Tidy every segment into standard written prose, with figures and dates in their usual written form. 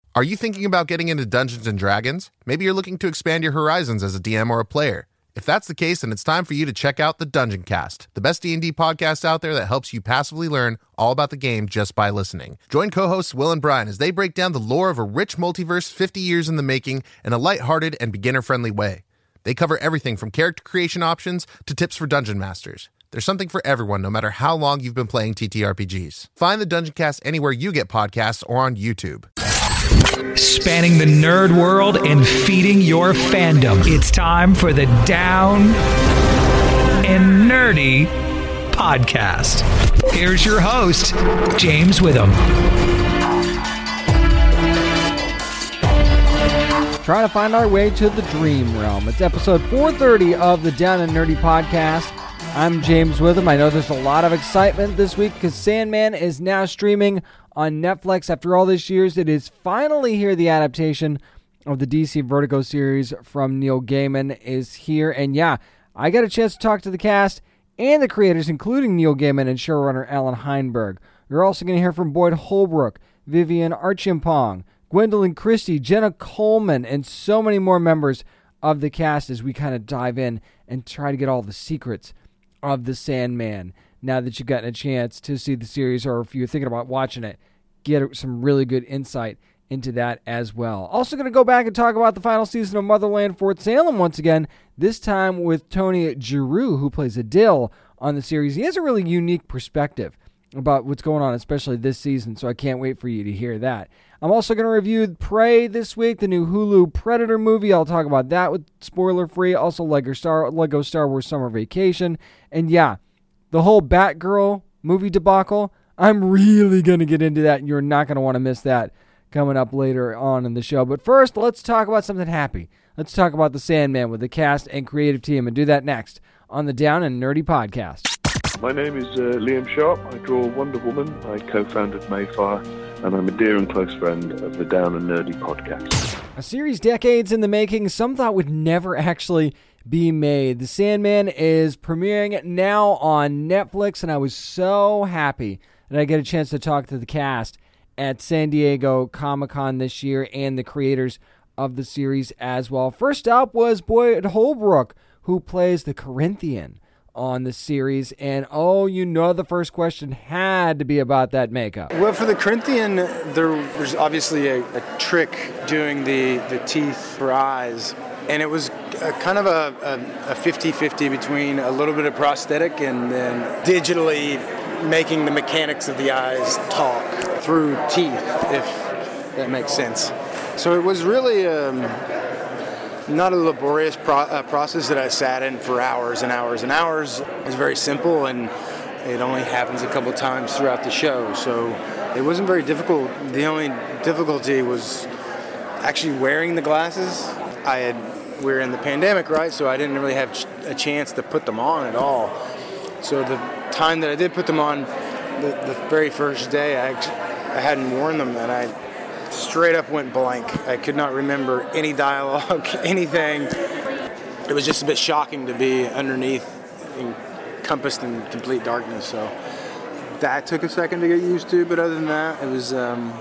Are you thinking about getting into Dungeons & Dragons? Maybe you're looking to expand your horizons as a DM or a player. If that's the case, then it's time for you to check out the Dungeon Cast, the best D&D podcast out there that helps you passively learn all about the game just by listening. Join co-hosts Will and Brian as they break down the lore of a rich multiverse 50 years in the making in a lighthearted and beginner-friendly way. They cover everything from character creation options to tips for dungeon masters. There's something for everyone, no matter how long you've been playing TTRPGs. Find the Dungeon Cast anywhere you get podcasts or on YouTube. Spanning the nerd world and feeding your fandom. It's time for the Down and Nerdy podcast. Here's your host, James Witham. Trying to find our way to the dream realm. It's episode 430 of the Down and Nerdy podcast. I'm James Witham. I know there's a lot of excitement this week because Sandman is now streaming on Netflix. After all these years, it is finally here. The adaptation of the DC Vertigo series from Neil Gaiman is here. And yeah, I got a chance to talk to the cast and the creators, including Neil Gaiman and showrunner Alan Heinberg. You're also going to hear from Boyd Holbrook, Vivian Archimpong, Gwendolyn Christie, Jenna Coleman, and so many more members of the cast as we kind of dive in and try to get all the secrets of the Sandman. Now that you've gotten a chance to see the series, or if you're thinking about watching it, get some really good insight into that as well. Also going to go back and talk about the final season of Motherland Fort Salem once again, this time with Tony Giroux, who plays Adil on the series. He has a really unique perspective about what's going on, especially this season, so I can't wait for you to hear that. I'm also going to review Prey this week, the new Hulu Predator movie. I'll talk about that with spoiler-free. Also Lego Star Wars Summer Vacation. And yeah, the whole Batgirl movie debacle, I'm really going to get into that, and you're not going to want to miss that coming up later on in the show. But first, let's talk about something happy. Let's talk about the Sandman with the cast and creative team, and do that next on the Down and Nerdy podcast. My name is Liam Sharp. I draw Wonder Woman. I co-founded Mayfire, and I'm a dear and close friend of the Down and Nerdy podcast. A series decades in the making, some thought would never actually be made. The Sandman is premiering now on Netflix, and I was so happy that I get a chance to talk to the cast at San Diego Comic-Con this year and the creators of the series as well. First up was Boyd Holbrook, who plays the Corinthian on the series, and the first question had to be about that makeup. Well, for the Corinthian, there's obviously a trick doing the teeth for eyes, and it was kind of a 50-50 between a little bit of prosthetic and then digitally making the mechanics of the eyes talk through teeth, if that makes sense. So it was really not a laborious process that I sat in for hours and hours and hours. It was very simple, and it only happens a couple times throughout the show, so it wasn't very difficult. The only difficulty was actually wearing the glasses. We were in the pandemic, right, so I didn't really have a chance to put them on at all. So the time that I did put them on, the very first day, I hadn't worn them, and I straight up went blank. I could not remember any dialogue, anything. It was just a bit shocking to be underneath, encompassed in complete darkness. So that took a second to get used to, but other than that, it was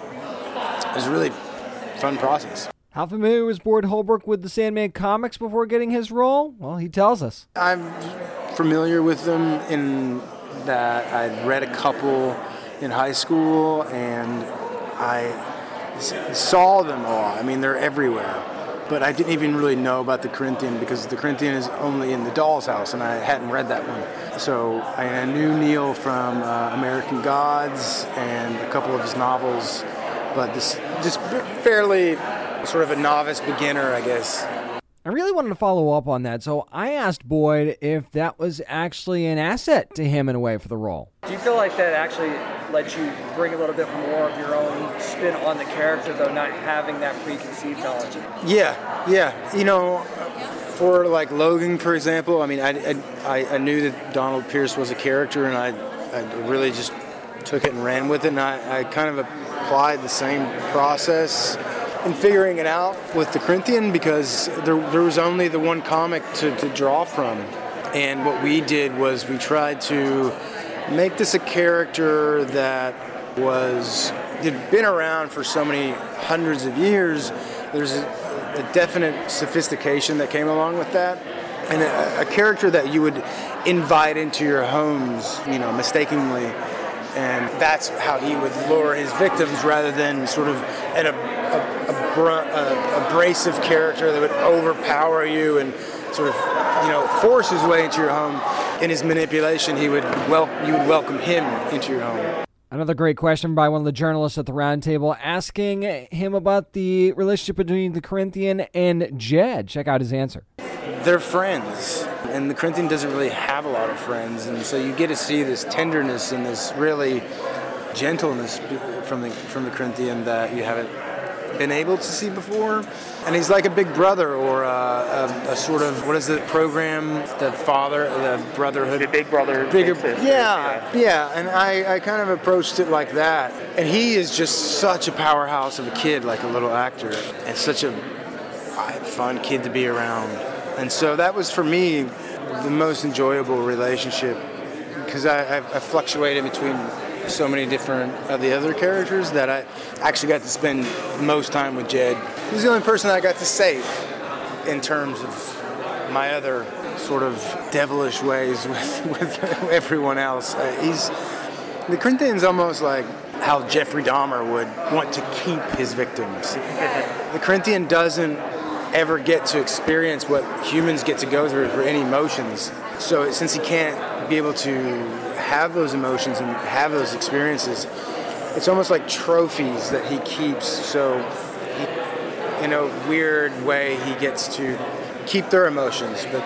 a really fun process. How familiar was Boyd Holbrook with the Sandman comics before getting his role? Well, he tells us. I'm familiar with them in that I'd read a couple in high school, and I saw them a lot. I mean, they're everywhere. But I didn't even really know about the Corinthian because the Corinthian is only in the Doll's House, and I hadn't read that one. So I knew Neil from American Gods and a couple of his novels, but this just fairly sort of a novice beginner, I guess. I really wanted to follow up on that, so I asked Boyd if that was actually an asset to him in a way for the role. Do you feel like that actually lets you bring a little bit more of your own spin on the character, though, not having that preconceived knowledge? Yeah. You know, for like Logan, for example, I mean, I knew that Donald Pierce was a character, and I really just took it and ran with it, and I kind of applied the same process in figuring it out with the Corinthian, because there was only the one comic to draw from. And what we did was we tried to make this a character that had been around for so many hundreds of years. There's a definite sophistication that came along with that, and a character that you would invite into your homes, mistakenly, and that's how he would lure his victims, rather than sort of an abrasive character that would overpower you and sort of, force his way into your home. In his manipulation, you would welcome him into your home. Another great question by one of the journalists at the roundtable, asking him about the relationship between the Corinthian and Jed. Check out his answer. They're friends, and the Corinthian doesn't really have a lot of friends, and so you get to see this tenderness and this really gentleness from the Corinthian that you haven't been able to see before. And he's like a big brother, or a sort of, what is the program, the brotherhood? The Big Brother. Yeah, and I kind of approached it like that. And he is just such a powerhouse of a kid, like a little actor, and such a fun kid to be around. And so that was, for me, the most enjoyable relationship, because I fluctuated between so many different of the other characters that I actually got to spend most time with Jed. He's the only person I got to save in terms of my other sort of devilish ways with everyone else. The Corinthian's almost like how Jeffrey Dahmer would want to keep his victims. The Corinthian doesn't ever get to experience what humans get to go through for any emotions. So since he can't be able to have those emotions and have those experiences, it's almost like trophies that he keeps. So in a weird way, he gets to keep their emotions, but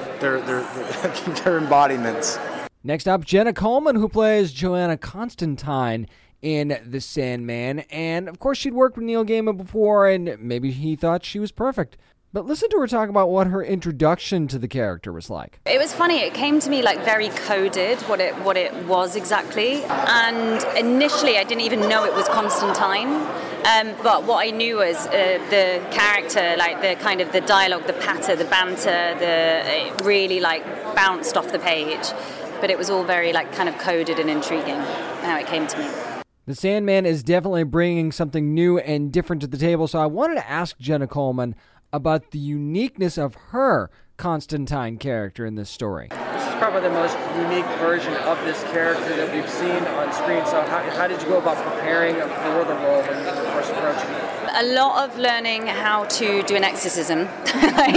they're embodiments. Next up, Jenna Coleman, who plays Joanna Constantine in The Sandman. And of course, she'd worked with Neil Gaiman before, and maybe he thought she was perfect. But listen to her talk about what her introduction to the character was like. It was funny. It came to me like very coded, what it was exactly. And initially, I didn't even know it was Constantine. But what I knew was the character, like the kind of the dialogue, the patter, the banter, it really like bounced off the page. But it was all very like kind of coded and intriguing how it came to me. The Sandman is definitely bringing something new and different to the table. So I wanted to ask Jenna Coleman about the uniqueness of her Constantine character in this story. This is probably the most unique version of this character that we've seen on screen. So how did you go about preparing for the role when you were first approaching it? A lot of learning how to do an exorcism. I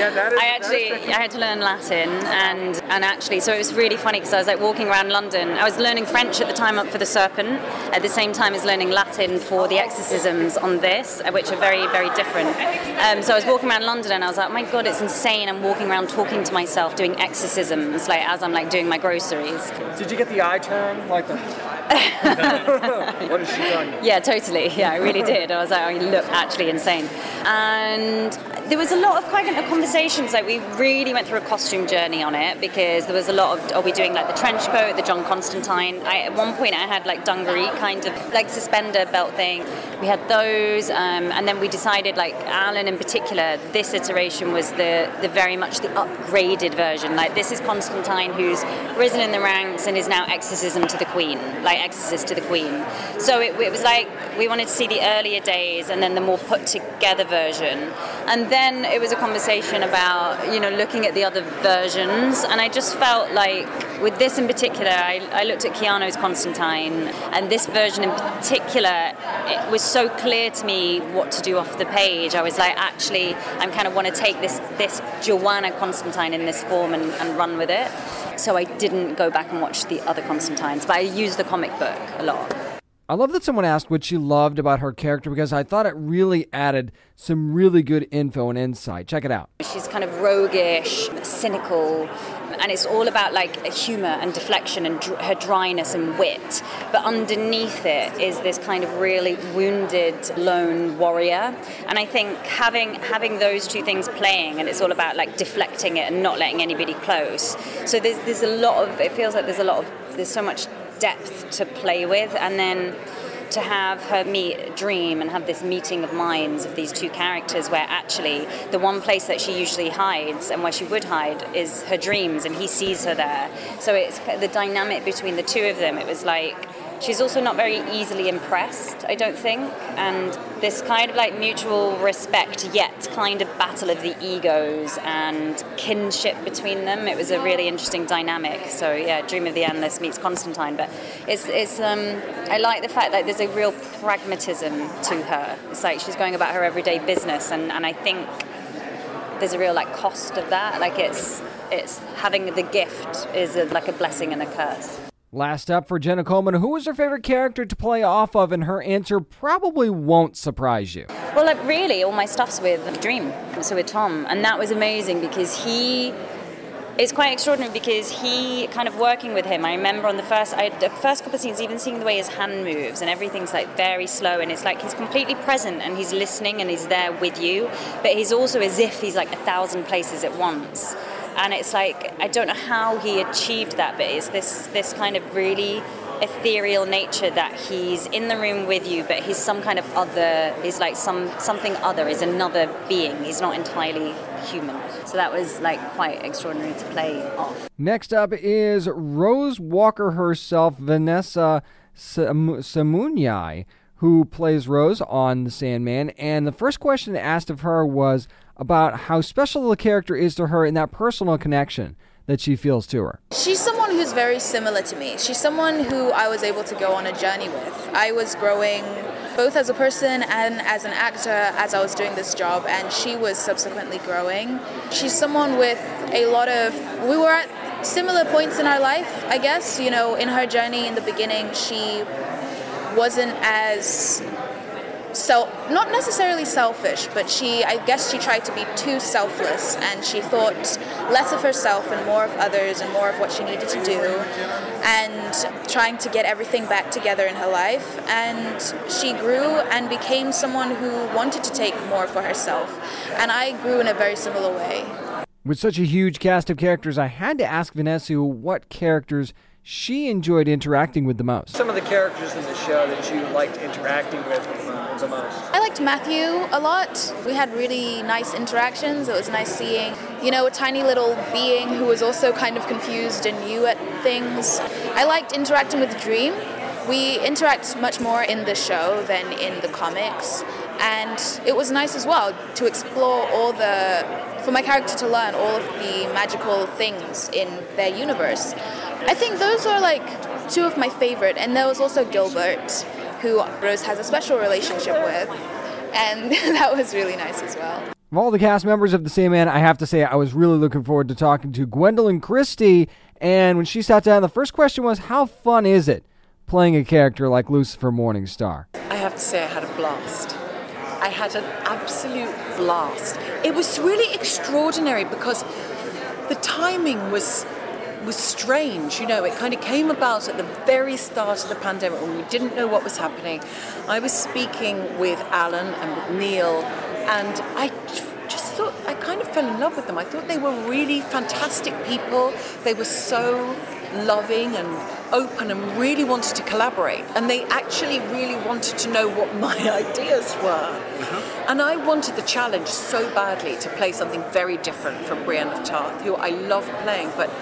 had to learn Latin, and actually, so it was really funny because I was like walking around London. I was learning French at the time for The Serpent, at the same time as learning Latin for the exorcisms on this, which are very, very different. So I was walking around London and I was like, oh my God, it's insane. I'm walking around talking to myself, doing exorcisms, like as I'm like doing my groceries. Did you get the eye turn? Like the... What has she done? Yeah, totally. Yeah, I really did. I was like, oh, you look actually insane. And there was a lot of kind of conversations. Like we really went through a costume journey on it, because there was a lot of, are we doing like the trench coat, the John Constantine? At one point I had like dungaree kind of like suspender belt thing. We had those, and then we decided, like Alan in particular, this iteration was the very much the upgraded version. Like this is Constantine who's risen in the ranks and is now exorcism to the Queen, like exorcist to the Queen. So it was like we wanted to see the earlier days and then the more put together version. And then it was a conversation about, looking at the other versions, and I just felt like with this in particular, I looked at Keanu's Constantine, and this version in particular, it was so clear to me what to do off the page. I was like, actually, I kind of want to take this Joanna Constantine in this form and run with it. So I didn't go back and watch the other Constantines, but I used the comic book a lot. I love that someone asked what she loved about her character, because I thought it really added some really good info and insight. Check it out. She's kind of roguish, cynical, and it's all about like humor and deflection and her dryness and wit. But underneath it is this kind of really wounded lone warrior. And I think having those two things playing, and it's all about like deflecting it and not letting anybody close. So there's a lot of, it feels like there's so much depth to play with, and then to have her meet Dream and have this meeting of minds of these two characters, where actually the one place that she usually hides and where she would hide is her dreams, and he sees her there. So it's the dynamic between the two of them. It was like she's also not very easily impressed, I don't think. And this kind of like mutual respect, yet kind of battle of the egos and kinship between them. It was a really interesting dynamic. So yeah, Dream of the Endless meets Constantine. But it's I like the fact that there's a real pragmatism to her. It's like she's going about her everyday business, and I think there's a real like cost of that. Like it's having the gift is like a blessing and a curse. Last up for Jenna Coleman, who was her favorite character to play off of? And her answer probably won't surprise you. Well, like really, all my stuff's with Dream, so with Tom, and that was amazing because it's quite extraordinary because he kind of working with him. I remember on the first couple of scenes, even seeing the way his hand moves and everything's like very slow, and it's like he's completely present and he's listening and he's there with you, but he's also as if he's like 1,000 places at once. And it's like, I don't know how he achieved that, but it's this kind of really ethereal nature that he's in the room with you, but he's some kind of other, he's like something other, is another being. He's not entirely human. So that was like quite extraordinary to play off. Next up is Rose Walker herself, Vanessa Samuniai, who plays Rose on The Sandman. And the first question asked of her was about how special the character is to her and that personal connection that she feels to her. She's someone who's very similar to me. She's someone who I was able to go on a journey with. I was growing both as a person and as an actor as I was doing this job, and she was subsequently growing. She's someone with we were at similar points in our life, I guess. You know, in her journey in the beginning, she wasn't as not necessarily selfish, but I guess she tried to be too selfless, and she thought less of herself and more of others and more of what she needed to do, and trying to get everything back together in her life. And she grew and became someone who wanted to take more for herself, and I grew in a very similar way. With such a huge cast of characters, I had to ask Vanessa what characters she enjoyed interacting with the most. Some of the characters in the show that you liked interacting with the most. I liked Matthew a lot. We had really nice interactions. It was nice seeing, a tiny little being who was also kind of confused and new at things. I liked interacting with Dream. We interact much more in the show than in the comics, and it was nice as well to explore for my character to learn all of the magical things in their universe. I think those are like two of my favorite, and there was also Gilbert, who Rose has a special relationship with, and that was really nice as well. Of all the cast members of The Sandman, I have to say I was really looking forward to talking to Gwendolyn Christie, and when she sat down, the first question was, how fun is it playing a character like Lucifer Morningstar? I have to say I had a blast. I had an absolute blast. It was really extraordinary because the timing was strange. It kind of came about at the very start of the pandemic when we didn't know what was happening. I was speaking with Alan and with Neil, and I just thought, I kind of fell in love with them. I thought they were really fantastic people. They were so loving and open and really wanted to collaborate, and they actually really wanted to know what my ideas were. And I wanted the challenge so badly to play something very different from Brienne of Tarth, who I love playing, but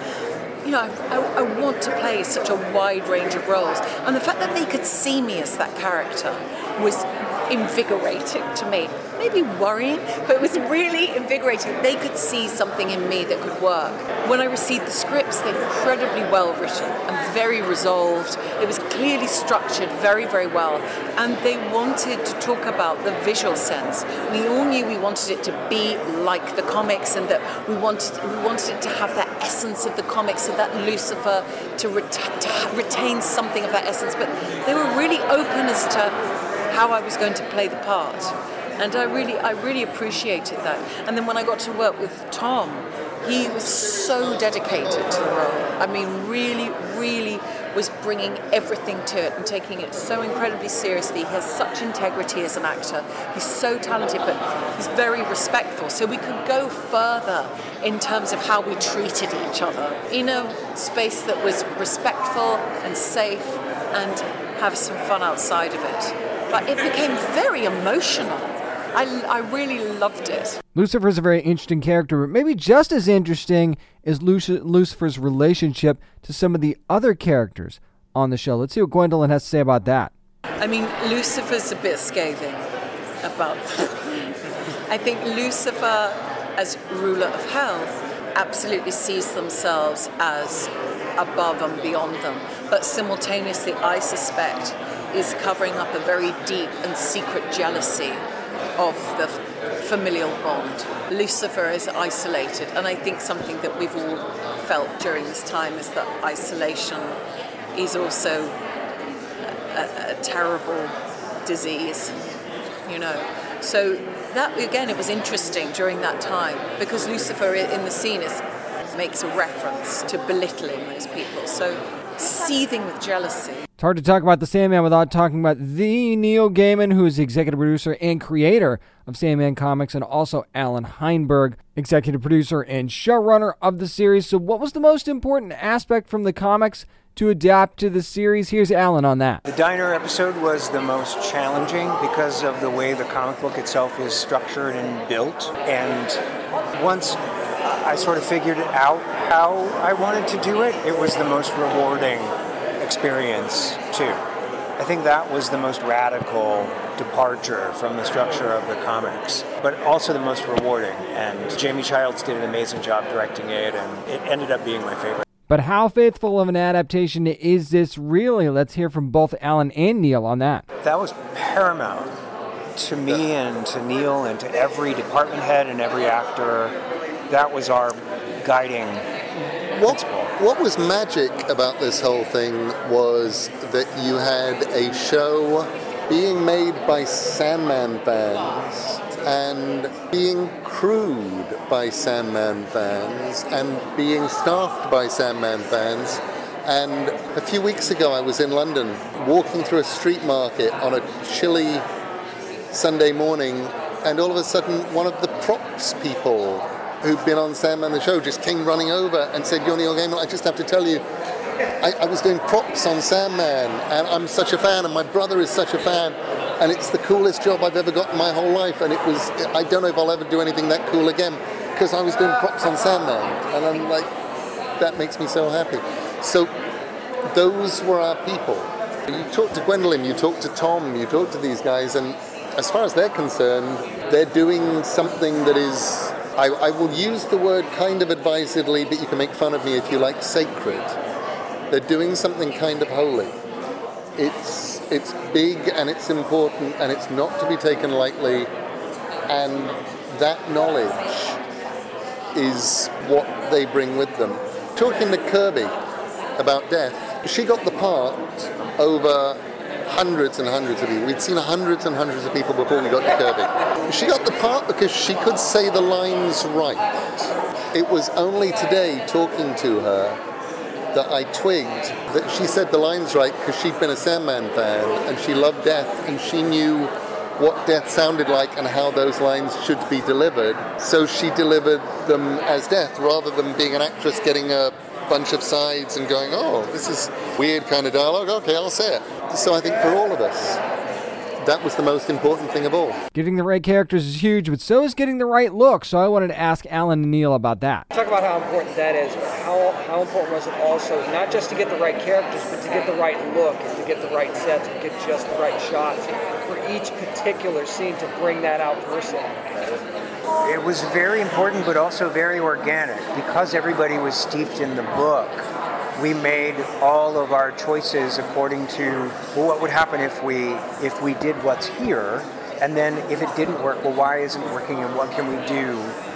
I want to play such a wide range of roles. And the fact that they could see me as that character was invigorating to me. Maybe worrying, but it was really invigorating. They could see something in me that could work. When I received the scripts, they were incredibly well written and very resolved. It was clearly structured very, very well. And they wanted to talk about the visual sense. We all knew we wanted it to be like the comics, and that we wanted it to have that essence of the comics, of that Lucifer, to retain something of that essence. But they were really open as to how I was going to play the part. And I really appreciated that. And then when I got to work with Tom, he was so dedicated to the role. I mean, really, really was bringing everything to it and taking it so incredibly seriously. He has such integrity as an actor. He's so talented, but he's very respectful. So we could go further in terms of how we treated each other in a space that was respectful and safe and have some fun outside of it. But it became very emotional. I really loved it. Lucifer's a very interesting character, but maybe just as interesting is Lucifer's relationship to some of the other characters, on the show. Let's see what Gwendolyn has to say about that. I mean, Lucifer's a bit scathing about I think Lucifer, as ruler of hell, absolutely sees themselves as above and beyond them, but simultaneously, I suspect, is covering up a very deep and secret jealousy of the familial bond. Lucifer is isolated, and I think something that we've all felt during this time is that isolation is also a terrible disease, you know. So that, again, it was interesting during that time, because Lucifer in the scene makes a reference to belittling those people, so seething with jealousy. It's hard to talk about the Sandman without talking about the Neil Gaiman, who is the executive producer and creator of Sandman Comics, and also Alan Heinberg, executive producer and showrunner of the series. So what was the most important aspect from the comics to adapt to the series? Here's Alan on that. The diner episode was the most challenging because of the way the comic book itself is structured and built. And once I sort of figured out how I wanted to do it, it was the most rewarding experience too. I think that was the most radical departure from the structure of the comics, but also the most rewarding. And Jamie Childs did an amazing job directing it, and it ended up being my favorite. But how faithful of an adaptation is this really? Let's hear from both Alan and Neil on that. That was paramount to me and to Neil and to every department head and every actor. That was our guiding principle. What was magic about this whole thing was that you had a show being made by Sandman fans and being crewed by Sandman fans and being staffed by Sandman fans. And a few weeks ago I was in London walking through a street market on a chilly Sunday morning, and all of a sudden one of the props people who'd been on Sandman the show just came running over and said, "You're Neil Gaiman, I just have to tell you, I was doing props on Sandman, and I'm such a fan, and my brother is such a fan, and it's the coolest job I've ever got in my whole life, and I don't know if I'll ever do anything that cool again, because I was doing props on Sandman." And I'm like, that makes me so happy. So those were our people. You talk to Gwendolyn, you talk to Tom, you talk to these guys, and as far as they're concerned, they're doing something that is, I will use the word kind of advisedly, but you can make fun of me if you like, sacred. They're doing something kind of holy. It's big and it's important and it's not to be taken lightly, and that knowledge is what they bring with them. Talking to Kirby about death, she got the part over hundreds and hundreds of people. We'd seen hundreds and hundreds of people before we got to Kirby. She got the part because she could say the lines right. It was only today, talking to her, that I twigged that she said the lines right because she'd been a Sandman fan and she loved death and she knew what death sounded like and how those lines should be delivered. So she delivered them as death rather than being an actress getting a bunch of sides and going, "Oh, this is weird kind of dialogue, okay, I'll say it." So I think for all of us, that was the most important thing of all. Getting the right characters is huge, but so is getting the right look. So I wanted to ask Alan and Neil about that. Talk about how important that is, but how important was it also, not just to get the right characters, but to get the right look and to get the right sets and get just the right shots for each particular scene to bring that out personally. It was very important, but also very organic. Because everybody was steeped in the book, we made all of our choices according to, well, what would happen if we did what's here, and then if it didn't work, well, why isn't it working, and what can we do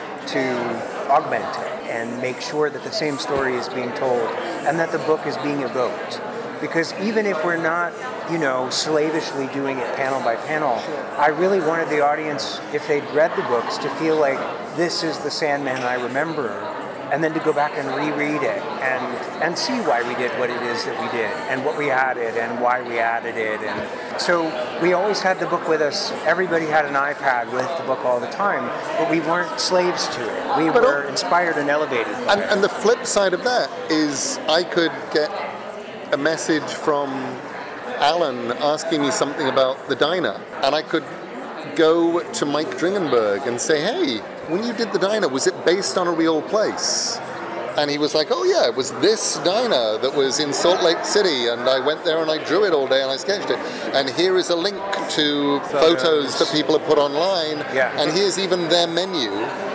to augment it and make sure that the same story is being told and that the book is being evoked. Because even if we're not, slavishly doing it panel by panel, I really wanted the audience, if they'd read the books, to feel like this is the Sandman I remember, and then to go back and reread it and see why we did what it is that we did and what we added and why we added it. And so we always had the book with us. Everybody had an iPad with the book all the time, but we weren't slaves to it. We were inspired and elevated by it. And the flip side of that is I could get a message from Alan asking me something about the diner, and I could go to Mike Dringenberg and say, "Hey, when you did the diner, was it based on a real place?" And he was like, oh yeah, it was this diner that was in Salt Lake City, and I went there and I drew it all day and I sketched it. And here is a link to photos that people have put online, and here's even their menu.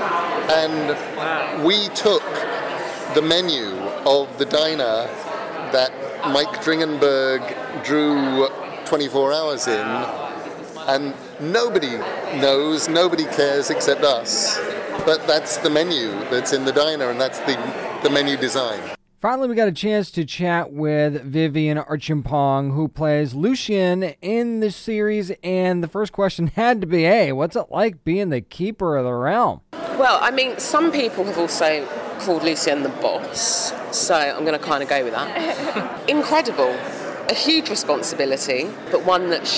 And we took the menu of the diner that Mike Dringenberg drew 24 hours in, and nobody knows, nobody cares except us. But that's the menu that's in the diner, and that's the menu design. Finally, we got a chance to chat with Vivian Archimpong, who plays Lucien in the series, and the first question had to be, hey, what's it like being the keeper of the realm? Well, I mean, some people have also called Lucien the boss, so I'm going to kind of go with that. Incredible. A huge responsibility, but one that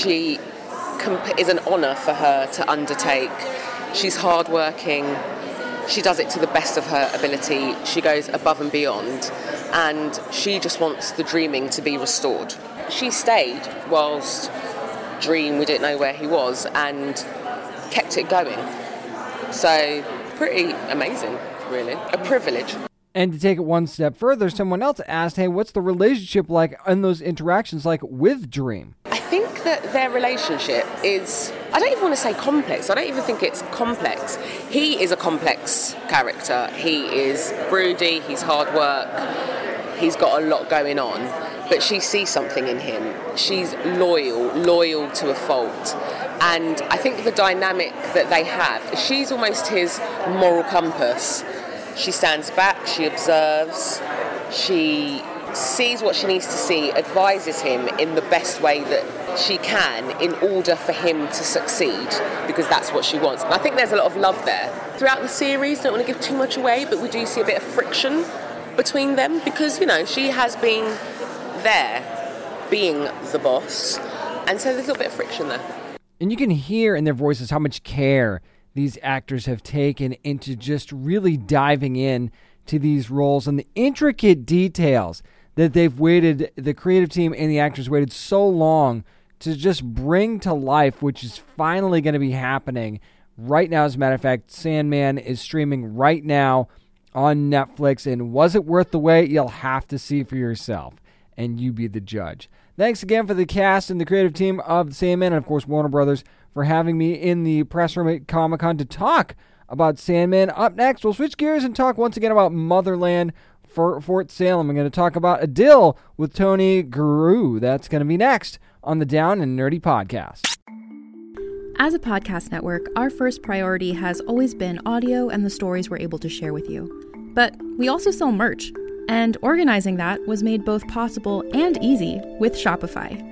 is an honour for her to undertake. She's hardworking. She does it to the best of her ability. She goes above and beyond, and she just wants the Dreaming to be restored. She stayed whilst Dream, we didn't know where he was, and kept it going. So, pretty amazing, really. A privilege. And to take it one step further, someone else asked, hey, what's the relationship like and those interactions like with Dream? I think that their relationship is, I don't even want to say complex. I don't even think it's complex. He is a complex character. He is broody, he's hard work, he's got a lot going on, but she sees something in him. She's loyal to a fault. And I think the dynamic that they have, she's almost his moral compass. She stands back, she observes, she sees what she needs to see, advises him in the best way that she can in order for him to succeed, because that's what she wants. And I think there's a lot of love there. Throughout the series, don't want to give too much away, but we do see a bit of friction between them because, you know, she has been there being the boss, and so there's a little bit of friction there. And you can hear in their voices how much care these actors have taken into just really diving in to these roles and the intricate details that the creative team and the actors waited so long to just bring to life, which is finally going to be happening right now. As a matter of fact, Sandman is streaming right now on Netflix, and was it worth the wait? You'll have to see for yourself, and you be the judge. Thanks again for the cast and the creative team of Sandman, and of course Warner Brothers, for having me in the press room at Comic-Con to talk about Sandman. Up next, we'll switch gears and talk once again about Motherland for Fort Salem. I'm going to talk about Adil with Tony Guru. That's going to be next on the Down and Nerdy Podcast. As a podcast network, our first priority has always been audio and the stories we're able to share with you. But we also sell merch, and organizing that was made both possible and easy with Shopify.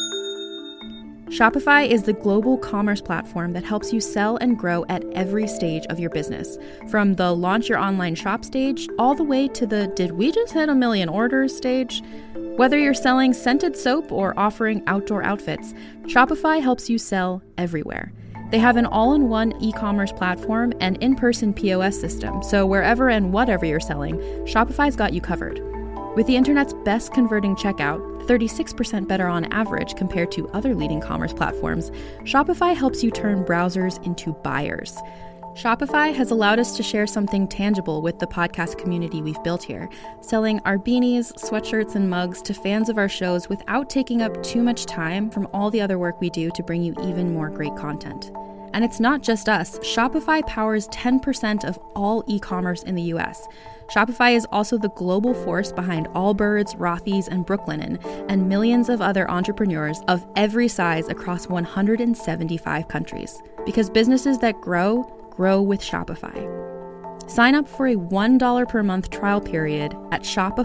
Shopify is the global commerce platform that helps you sell and grow at every stage of your business, from the launch your online shop stage all the way to the did we just hit 1 million orders stage. Whether you're selling scented soap or offering outdoor outfits, Shopify helps you sell everywhere. They have an all-in-one e-commerce platform and in-person POS system, so wherever and whatever you're selling, Shopify's got you covered. With the internet's best converting checkout, 36% better on average compared to other leading commerce platforms, Shopify helps you turn browsers into buyers. Shopify has allowed us to share something tangible with the podcast community we've built here, selling our beanies, sweatshirts, and mugs to fans of our shows without taking up too much time from all the other work we do to bring you even more great content. And it's not just us. Shopify powers 10% of all e-commerce in the US. Shopify is also the global force behind Allbirds, Rothy's, and Brooklinen, and millions of other entrepreneurs of every size across 175 countries. Because businesses that grow with Shopify. Sign up for a $1 per month trial period at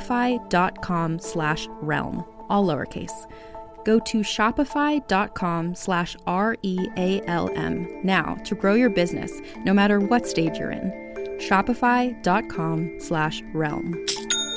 shopify.com/realm, all lowercase. Go to shopify.com/REALM now to grow your business, no matter what stage you're in. Shopify.com/realm.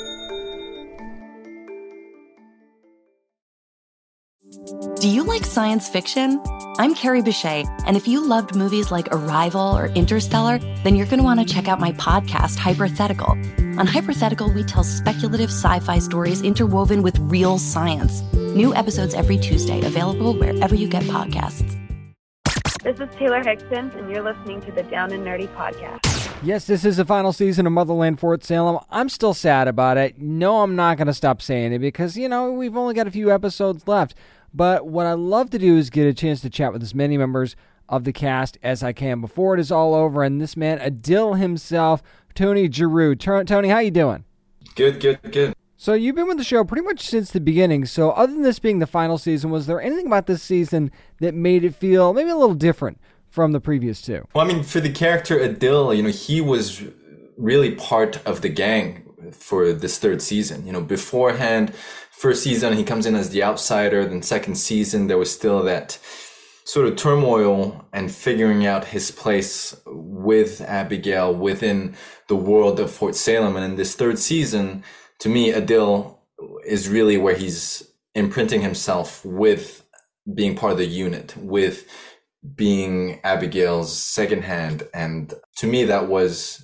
Do you like science fiction? I'm Carrie Bechet, and if you loved movies like Arrival or Interstellar, then you're going to want to check out my podcast, Hypothetical. On Hypothetical, we tell speculative sci-fi stories interwoven with real science. New episodes every Tuesday, available wherever you get podcasts. This is Taylor Hickson, and you're listening to the Down and Nerdy Podcast. Yes, this is the final season of Motherland Fort Salem. I'm still sad about it. No, I'm not going to stop saying it because, we've only got a few episodes left. But what I love to do is get a chance to chat with as many members of the cast as I can before it is all over. And this man, Adil himself, Tony Giroux. Tony, how you doing? Good. So you've been with the show pretty much since the beginning. So other than this being the final season, was there anything about this season that made it feel maybe a little different from the previous two? Well, for the character Adil, he was really part of the gang for this third season. Beforehand, first season, he comes in as the outsider. Then second season, there was still that sort of turmoil and figuring out his place with Abigail within the world of Fort Salem. And in this third season, to me, Adil is really where he's imprinting himself with being part of the unit, with being Abigail's second hand. And to me, that was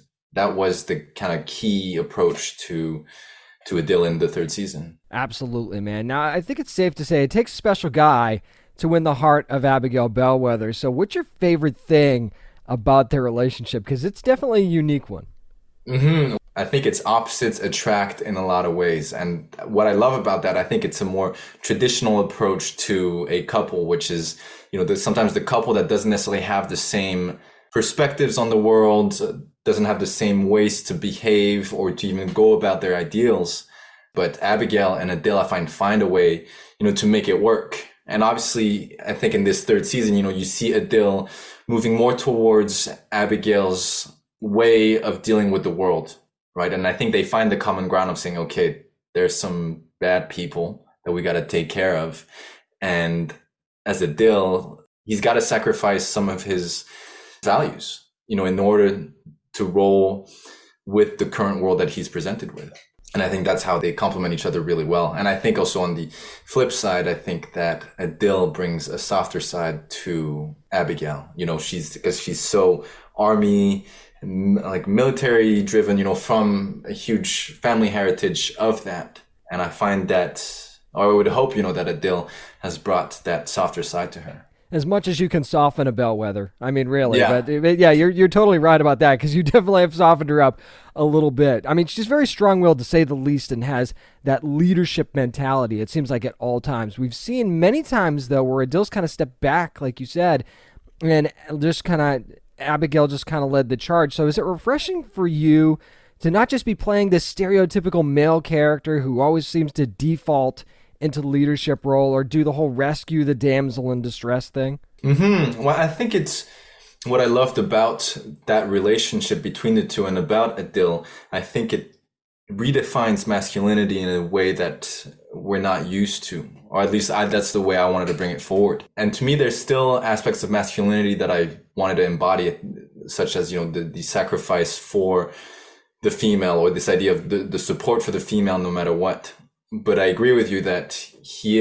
the kind of key approach to Adil in the third season. Absolutely, man. Now, I think it's safe to say it takes a special guy to win the heart of Abigail Bellwether. So what's your favorite thing about their relationship? Because it's definitely a unique one. Mm-hmm. I think it's opposites attract in a lot of ways. And what I love about that, I think it's a more traditional approach to a couple, which is, sometimes the couple that doesn't necessarily have the same perspectives on the world, doesn't have the same ways to behave or to even go about their ideals. But Abigail and Adil, I find a way, to make it work. And obviously, I think in this third season, you see Adil moving more towards Abigail's way of dealing with the world, right? And I think they find the common ground of saying, okay, there's some bad people that we got to take care of. And as Adil, he's got to sacrifice some of his values, in order to roll with the current world that he's presented with. And I think that's how they complement each other really well. And I think also on the flip side, I think that Adil brings a softer side to Abigail. Because she's so army, like military driven, from a huge family heritage of that. And I find that, or I would hope, that Adil has brought that softer side to her. As much as you can soften a Bellwether. Really. Yeah. But yeah, you're totally right about that because you definitely have softened her up a little bit. She's very strong-willed to say the least and has that leadership mentality, it seems like, at all times. We've seen many times, though, where Adil's kind of stepped back, like you said, and just kind of Abigail just kind of led the charge. So is it refreshing for you to not just be playing this stereotypical male character who always seems to default into the leadership role or do the whole rescue the damsel in distress thing? Mm-hmm. Well, I think it's what I loved about that relationship between the two and about Adil. I think it redefines masculinity in a way that we're not used to, or at least that's the way I wanted to bring it forward. And to me, there's still aspects of masculinity that I wanted to embody, such as, the sacrifice for the female, or this idea of the support for the female no matter what. But I agree with you that he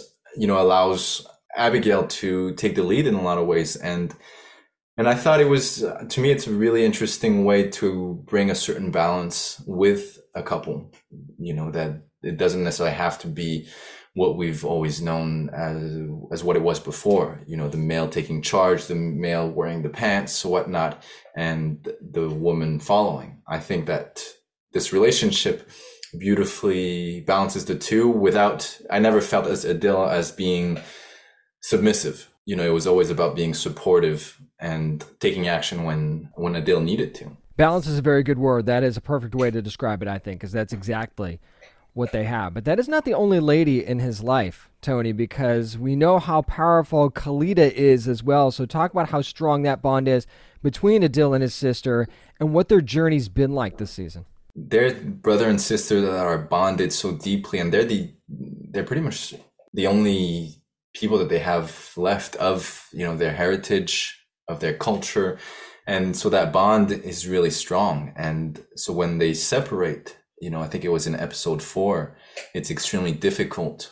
allows Abigail to take the lead in a lot of ways. And I thought it was, to me, it's a really interesting way to bring a certain balance with a couple, that it doesn't necessarily have to be what we've always known as what it was before, the male taking charge, the male wearing the pants, whatnot, and the woman following. I think that this relationship beautifully balances the two I never felt as Adil as being submissive. It was always about being supportive and taking action when Adil needed to. Balance is a very good word. That is a perfect way to describe it, I think, because that's exactly what they have. But that is not the only lady in his life, Tony, because we know how powerful Khalida is as well. So talk about how strong that bond is between Adil and his sister and what their journey's been like this season. They're brother and sister that are bonded so deeply, and they're pretty much the only people that they have left of, their heritage, of their culture. And so that bond is really strong. And so when they separate, I think it was in episode 4, it's extremely difficult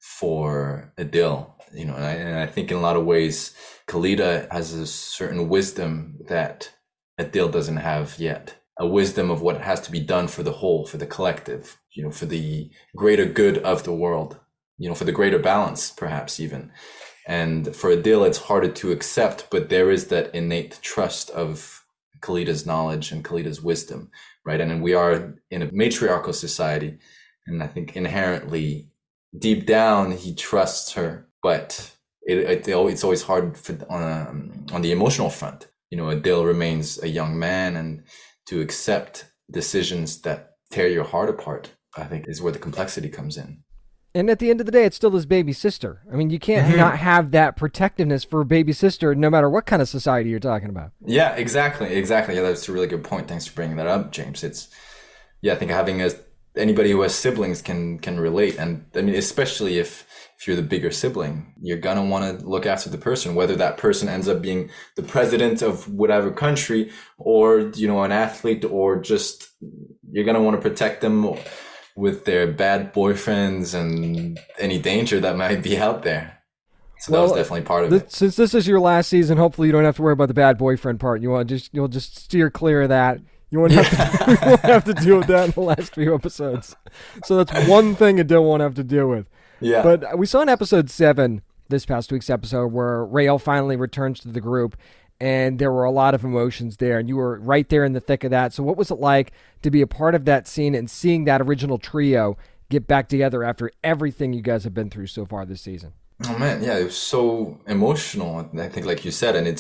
for Adil, and I think in a lot of ways, Khalida has a certain wisdom that Adil doesn't have yet. A wisdom of what has to be done for the whole, for the collective, for the greater good of the world, for the greater balance, perhaps even. And for Adil, it's harder to accept, but there is that innate trust of Kalida's knowledge and Kalida's wisdom, right? And we are in a matriarchal society, and I think inherently, deep down, he trusts her, but it's always hard on the emotional front. Adil remains a young man, and to accept decisions that tear your heart apart, I think, is where the complexity comes in. And at the end of the day, it's still his baby sister. I mean, you can't not have that protectiveness for a baby sister, no matter what kind of society you're talking about. Yeah, exactly. Yeah, that's a really good point. Thanks for bringing that up, James. I think having anybody who has siblings can relate. And I mean, especially if you're the bigger sibling, you're going to want to look after the person, whether that person ends up being the president of whatever country, or, an athlete, or just you're going to want to protect them with their bad boyfriends and any danger that might be out there. So that was definitely part of it. Since this is your last season, hopefully you don't have to worry about the bad boyfriend part. You'll just steer clear of that. You won't have to deal with that in the last few episodes. So that's one thing Adil won't have to deal with. Yeah. But we saw in episode 7, this past week's episode, where Raelle finally returns to the group, and there were a lot of emotions there, and you were right there in the thick of that. So what was it like to be a part of that scene and seeing that original trio get back together after everything you guys have been through so far this season? Oh man, yeah, it was so emotional, I think, like you said, and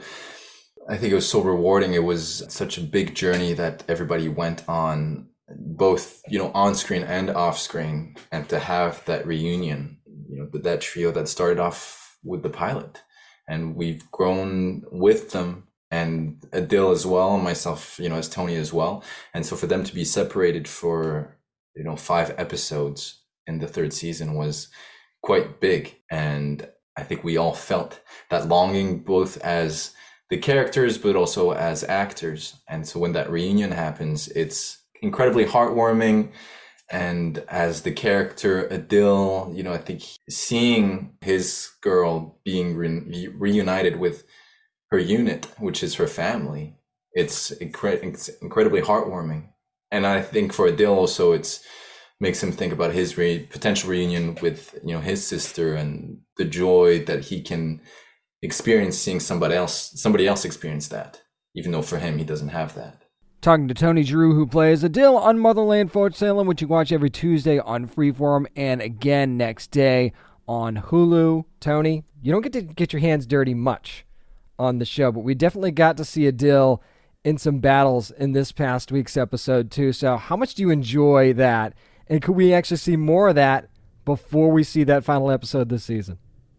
I think it was so rewarding. It was such a big journey that everybody went on, both, on screen and off screen, and to have that reunion, that trio that started off with the pilot. And we've grown with them, and Adil as well, and myself, as Tony as well. And so for them to be separated for, 5 episodes in the 3rd season was quite big. And I think we all felt that longing, both as the characters, but also as actors. And so when that reunion happens, it's incredibly heartwarming. And as the character Adil, I think seeing his girl being reunited with her unit, which is her family, it's incredibly heartwarming. And I think for Adil also, makes him think about his potential reunion with, his sister, and the joy that he can experience seeing somebody else experience that, even though for him, he doesn't have that. Talking to Tony Giroux, who plays Adil on Motherland Fort Salem, which you watch every Tuesday on Freeform, and again next day on Hulu. Tony, you don't get to get your hands dirty much on the show, but we definitely got to see Adil in some battles in this past week's episode too. So how much do you enjoy that? And could we actually see more of that before we see that final episode this season?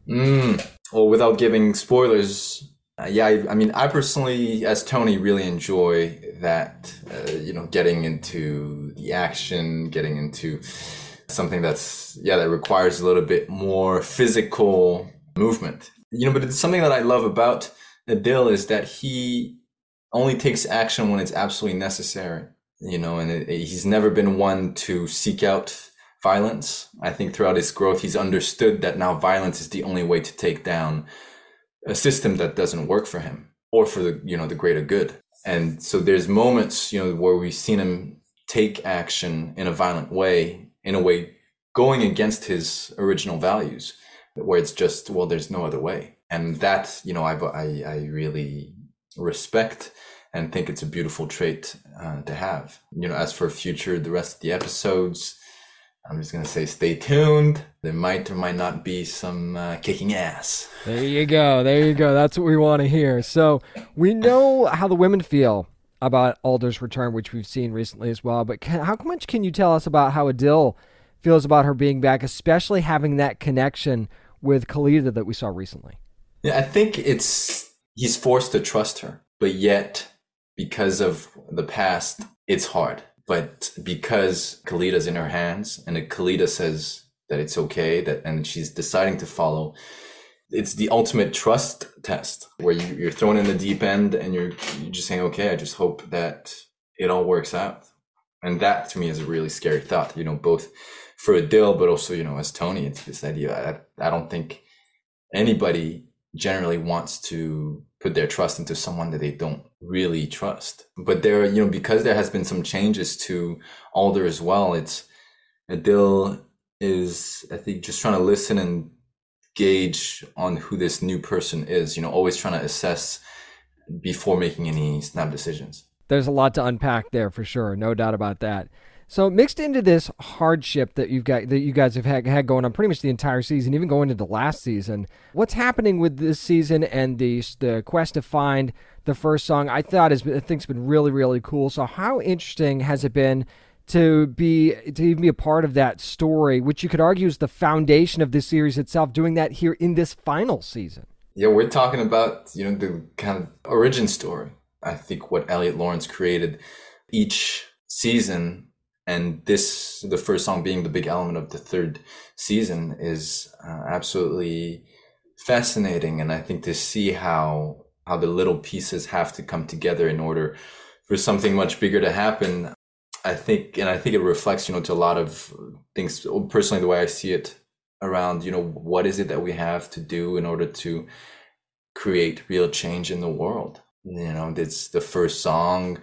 Well, without giving spoilers, I personally, as Tony, really enjoy that, getting into the action, getting into something that requires a little bit more physical movement. But it's something that I love about Adil is that he only takes action when it's absolutely necessary, and he's never been one to seek out violence. I think throughout his growth, he's understood that now violence is the only way to take down a system that doesn't work for him or for the greater good. And so there's moments, where we've seen him take action in a violent way, in a way going against his original values, where it's just, well, there's no other way. And that, I really respect and think it's a beautiful trait to have. As for the rest of the episodes, I'm just going to say stay tuned. There might or might not be some kicking ass. There you go. That's what we want to hear. So we know how the women feel about Alder's return, which we've seen recently as well. But how much can you tell us about how Adil feels about her being back, especially having that connection with Kalida that we saw recently? Yeah, I think he's forced to trust her. But yet, because of the past, it's hard. But because Kalida's in her hands, and Kalida says that it's okay, and she's deciding to follow, it's the ultimate trust test where you're thrown in the deep end and you're just saying, okay, I just hope that it all works out. And that to me is a really scary thought, both for Adil, but also, as Tony, it's this idea. I don't think anybody generally wants to put their trust into someone that they don't really trust. But there, because there has been some changes to Alder as well, Adil is, I think, just trying to listen and gauge on who this new person is, always trying to assess before making any snap decisions. There's a lot to unpack there for sure, no doubt about that. So mixed into this hardship that you guys have had going on pretty much the entire season, even going into last season, what's happening with this season and the quest to find the first song? I think's been really, really cool. So how interesting has it been to even be a part of that story, which you could argue is the foundation of this series itself, doing that here in this final season? Yeah, we're talking about, the kind of origin story. I think what Elliot Lawrence created each season, and the first song being the big element of the third season, is absolutely fascinating. And I think to see how the little pieces have to come together in order for something much bigger to happen, I think it reflects, to a lot of things, personally, the way I see it around, what is it that we have to do in order to create real change in the world? It's the first song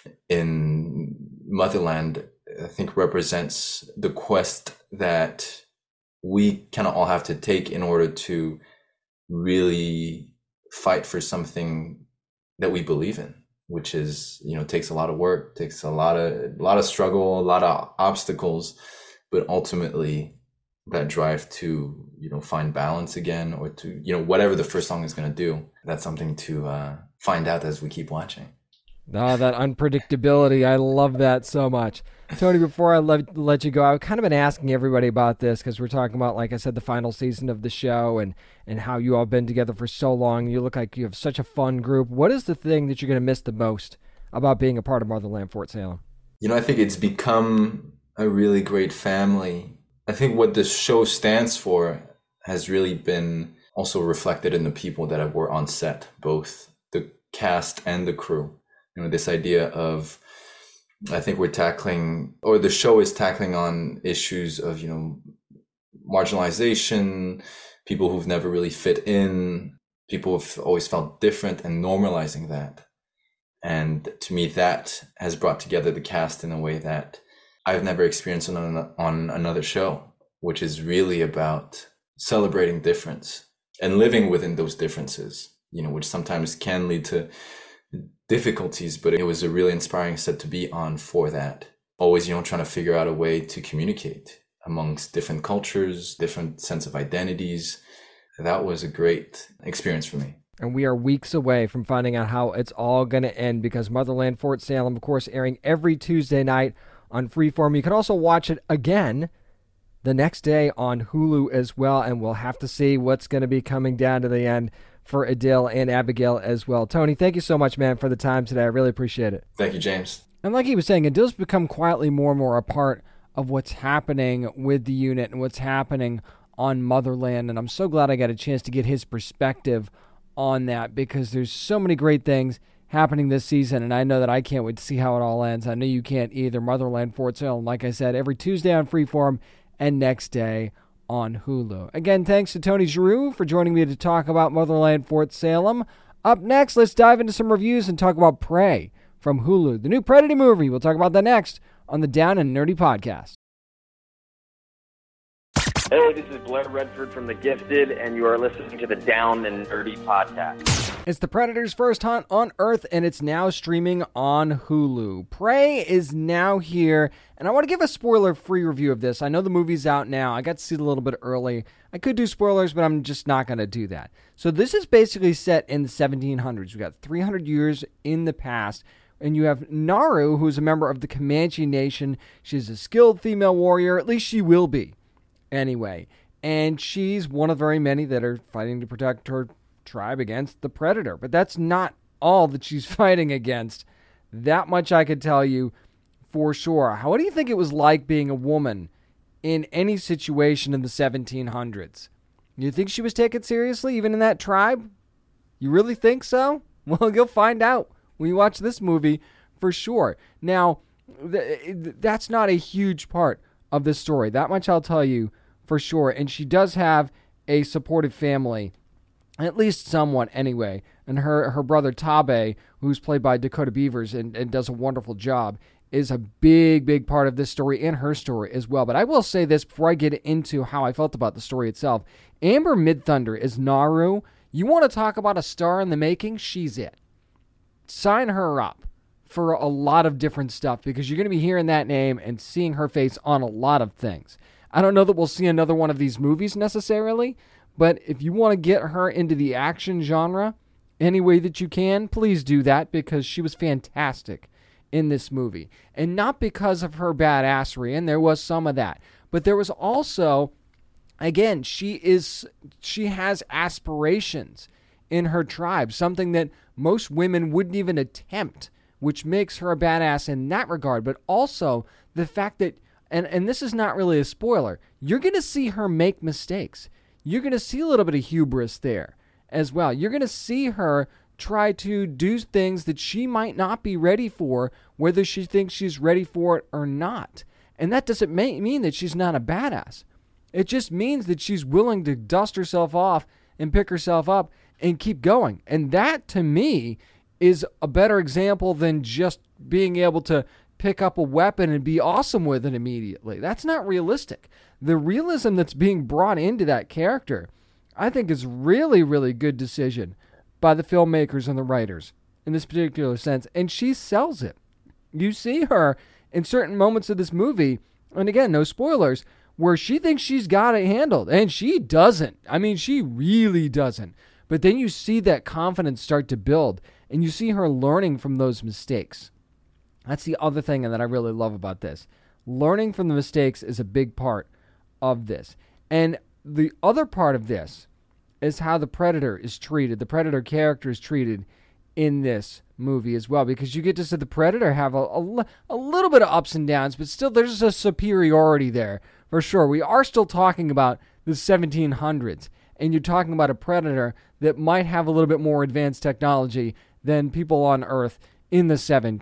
in Motherland, I think, represents the quest that we kind of all have to take in order to really fight for something that we believe in, which is, takes a lot of work, takes a lot of struggle, a lot of obstacles, but ultimately that drive to, find balance again, or to, whatever the first song is going to do. That's something to find out as we keep watching. Oh, that unpredictability. I love that so much. Tony, before I let you go, I've kind of been asking everybody about this because we're talking about, like I said, the final season of the show and how you all been together for so long. You look like you have such a fun group. What is the thing that you're going to miss the most about being a part of Motherland Fort Salem? I think it's become a really great family. I think what the show stands for has really been also reflected in the people that were on set, both the cast and the crew. This idea of, I think the show is tackling on issues of, marginalization, people who've never really fit in, people who've always felt different, and normalizing that. And to me, that has brought together the cast in a way that I've never experienced on another show, which is really about celebrating difference and living within those differences, which sometimes can lead to difficulties, but it was a really inspiring set to be on for that. Always, trying to figure out a way to communicate amongst different cultures, different sense of identities. That was a great experience for me. And we are weeks away from finding out how it's all going to end, because Motherland Fort Salem, of course, airing every Tuesday night on Freeform. You can also watch it again the next day on Hulu as well, and we'll have to see what's going to be coming down to the end for Adil and Abigail as well. Tony, thank you so much, man, for the time today. I really appreciate it. Thank you, James. And like he was saying, Adil's become quietly more and more a part of what's happening with the unit and what's happening on Motherland, and I'm so glad I got a chance to get his perspective on that, because there's so many great things happening this season, and I know that I can't wait to see how it all ends. I know you can't either. Motherland Fort Salem, like I said, every Tuesday on Freeform and next day on Hulu. Again, thanks to Tony Giroux for joining me to talk about Motherland Fort Salem. Up next, let's dive into some reviews and talk about Prey from Hulu, the new Predator movie. We'll talk about that next on the Down and Nerdy podcast. Hey, this is Blair Redford from The Gifted, and you are listening to the Down and Nerdy podcast. It's the Predator's first hunt on Earth, and it's now streaming on Hulu. Prey is now here, and I want to give a spoiler-free review of this. I know the movie's out now. I got to see it a little bit early. I could do spoilers, but I'm just not going to do that. So this is basically set in the 1700s. We've got 300 years in the past, and you have Naru, who's a member of the Comanche Nation. She's a skilled female warrior. At least she will be. Anyway, and she's one of very many that are fighting to protect her tribe against the Predator. But that's not all that she's fighting against. That much I could tell you for sure. What do you think it was like being a woman in any situation in the 1700s? You think she was taken seriously, even in that tribe? You really think so? Well, you'll find out when you watch this movie for sure. Now, that's not a huge part of this story. That much I'll tell you for sure. And she does have a supportive family, at least somewhat anyway. And her brother Tabe, who's played by Dakota Beavers and does a wonderful job, is a big, big part of this story and her story as well. But I will say this before I get into how I felt about the story itself. Amber Midthunder is Naru. You want to talk about a star in the making? She's it. sign her up for a lot of different stuff, because you're going to be hearing that name and seeing her face on a lot of things. I don't know that we'll see another one of these movies necessarily, but if you want to get her into the action genre any way that you can, please do that, because she was fantastic in this movie. And not because of her badassery, and there was some of that, but there was also, again, she has aspirations in her tribe, something that most women wouldn't even attempt, which makes her a badass in that regard. But also the fact that, and this is not really a spoiler, you're going to see her make mistakes. You're going to see a little bit of hubris there as well. You're going to see her try to do things that she might not be ready for, whether she thinks she's ready for it or not. And that doesn't mean that she's not a badass. It just means that she's willing to dust herself off and pick herself up and keep going. And that, to me, is a better example than just being able to pick up a weapon and be awesome with it immediately. That's not realistic. The realism that's being brought into that character, I think, is really, really good decision by the filmmakers and the writers in this particular sense. And she sells it. You see her in certain moments of this movie, and again, no spoilers, where she thinks she's got it handled, and she doesn't. I mean, she really doesn't. But then you see that confidence start to build, and you see her learning from those mistakes. That's the other thing that I really love about this. Learning from the mistakes is a big part of this. And the other part of this is how the Predator is treated. The Predator character is treated in this movie as well, because you get to see the Predator have a little bit of ups and downs, but still there's a superiority there for sure. We are still talking about the 1700s, and you're talking about a Predator that might have a little bit more advanced technology than people on Earth in the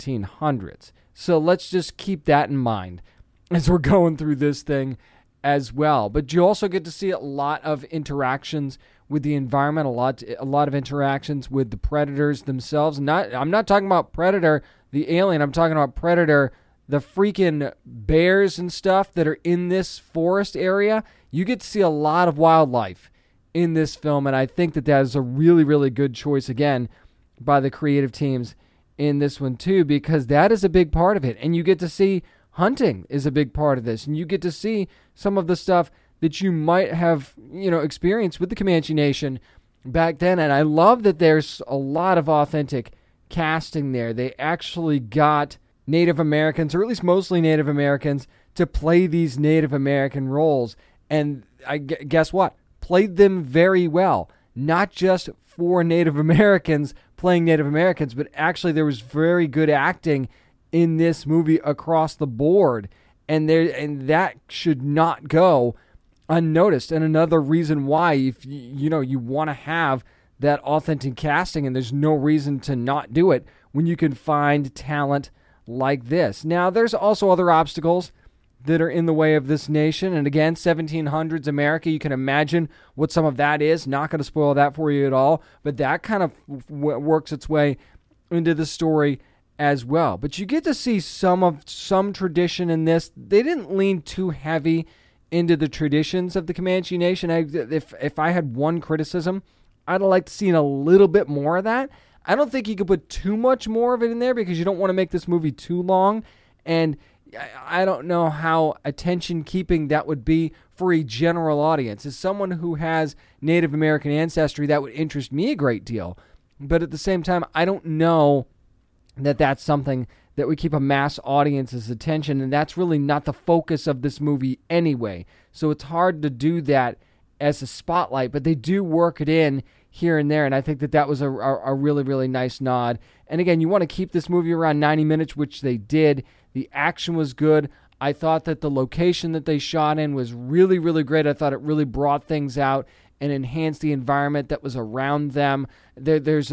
1700s. So let's just keep that in mind as we're going through this thing as well. But you also get to see a lot of interactions with the environment, a lot of interactions with the predators themselves. I'm not talking about Predator, the alien. I'm talking about Predator, the freaking bears and stuff that are in this forest area. You get to see a lot of wildlife in this film, and I think that is a really, really good choice, again, by the creative teams in this one too, because that is a big part of it. And you get to see hunting is a big part of this, and you get to see some of the stuff that you might have, experienced with the Comanche Nation back then. And I love that there's a lot of authentic casting there. They actually got Native Americans, or at least mostly Native Americans, to play these Native American roles. And guess what? Played them very well. Not just for Native Americans playing Native Americans, but actually there was very good acting in this movie across the board. And that should not go unnoticed. And another reason why, if you want to have that authentic casting, and there's no reason to not do it when you can find talent like this. Now, there's also other obstacles that are in the way of this nation. And again, 1700s America, you can imagine what some of that is. Not going to spoil that for you at all, but that kind of works its way into the story as well. But you get to see some tradition in this. They didn't lean too heavy into the traditions of the Comanche Nation. If I had one criticism, I'd like to see a little bit more of that. I don't think you could put too much more of it in there, because you don't want to make this movie too long. And I don't know how attention-keeping that would be for a general audience. As someone who has Native American ancestry, that would interest me a great deal. But at the same time, I don't know that that's something that would keep a mass audience's attention, and that's really not the focus of this movie anyway. So it's hard to do that as a spotlight, but they do work it in here and there, and I think that was a really, really nice nod. And again, you want to keep this movie around 90 minutes, which they did. The action was good. I thought that the location that they shot in was really, really great. I thought it really brought things out and enhanced the environment that was around them. There's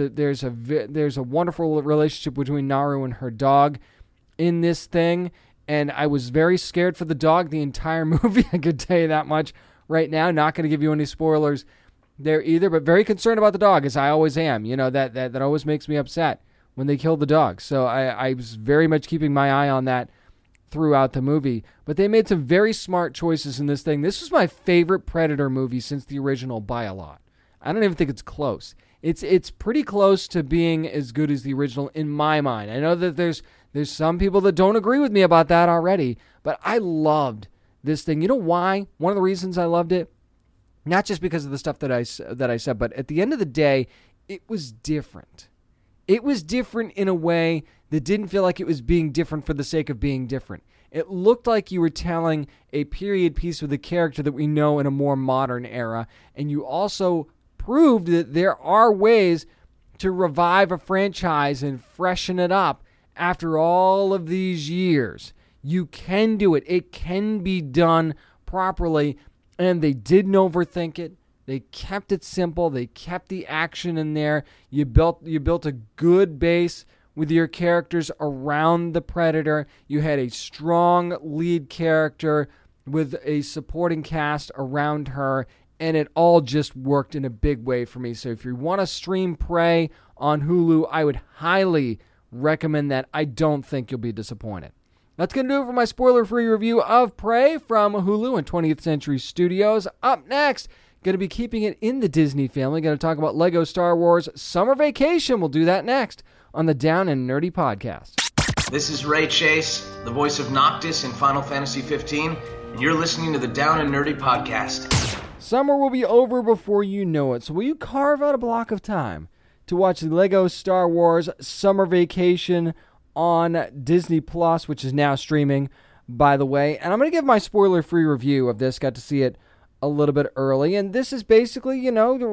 a wonderful relationship between Naru and her dog in this thing, and I was very scared for the dog the entire movie. I could tell you that much right now. Not going to give you any spoilers there either, but very concerned about the dog, as I always am. That always makes me upset when they kill the dog. So I was very much keeping my eye on that throughout the movie. But they made some very smart choices in this thing. This was my favorite Predator movie since the original by a lot. I don't even think it's close. It's pretty close to being as good as the original in my mind. I know that there's some people that don't agree with me about that already, but I loved this thing. You know why? One of the reasons I loved it, not just because of the stuff that I said, but at the end of the day, it was different. It was different in a way that didn't feel like it was being different for the sake of being different. It looked like you were telling a period piece with a character that we know in a more modern era, and you also proved that there are ways to revive a franchise and freshen it up after all of these years. You can do it. It can be done properly, and they didn't overthink it. They kept it simple. They kept the action in there. You built a good base with your characters around the Predator. You had a strong lead character with a supporting cast around her, and it all just worked in a big way for me. So if you want to stream Prey on Hulu, I would highly recommend that. I don't think you'll be disappointed. That's going to do it for my spoiler-free review of Prey from Hulu and 20th Century Studios. Up next, going to be keeping it in the Disney family. Going to talk about Lego Star Wars Summer Vacation. We'll do that next on the Down and Nerdy podcast. This is Ray Chase, the voice of Noctis in Final Fantasy 15, and you're listening to the Down and Nerdy podcast. Summer will be over before you know it, so will you carve out a block of time to watch the Lego Star Wars Summer Vacation on Disney Plus, which is now streaming, by the way. And I'm going to give my spoiler-free review of this. Got to see it a little bit early. And this is basically,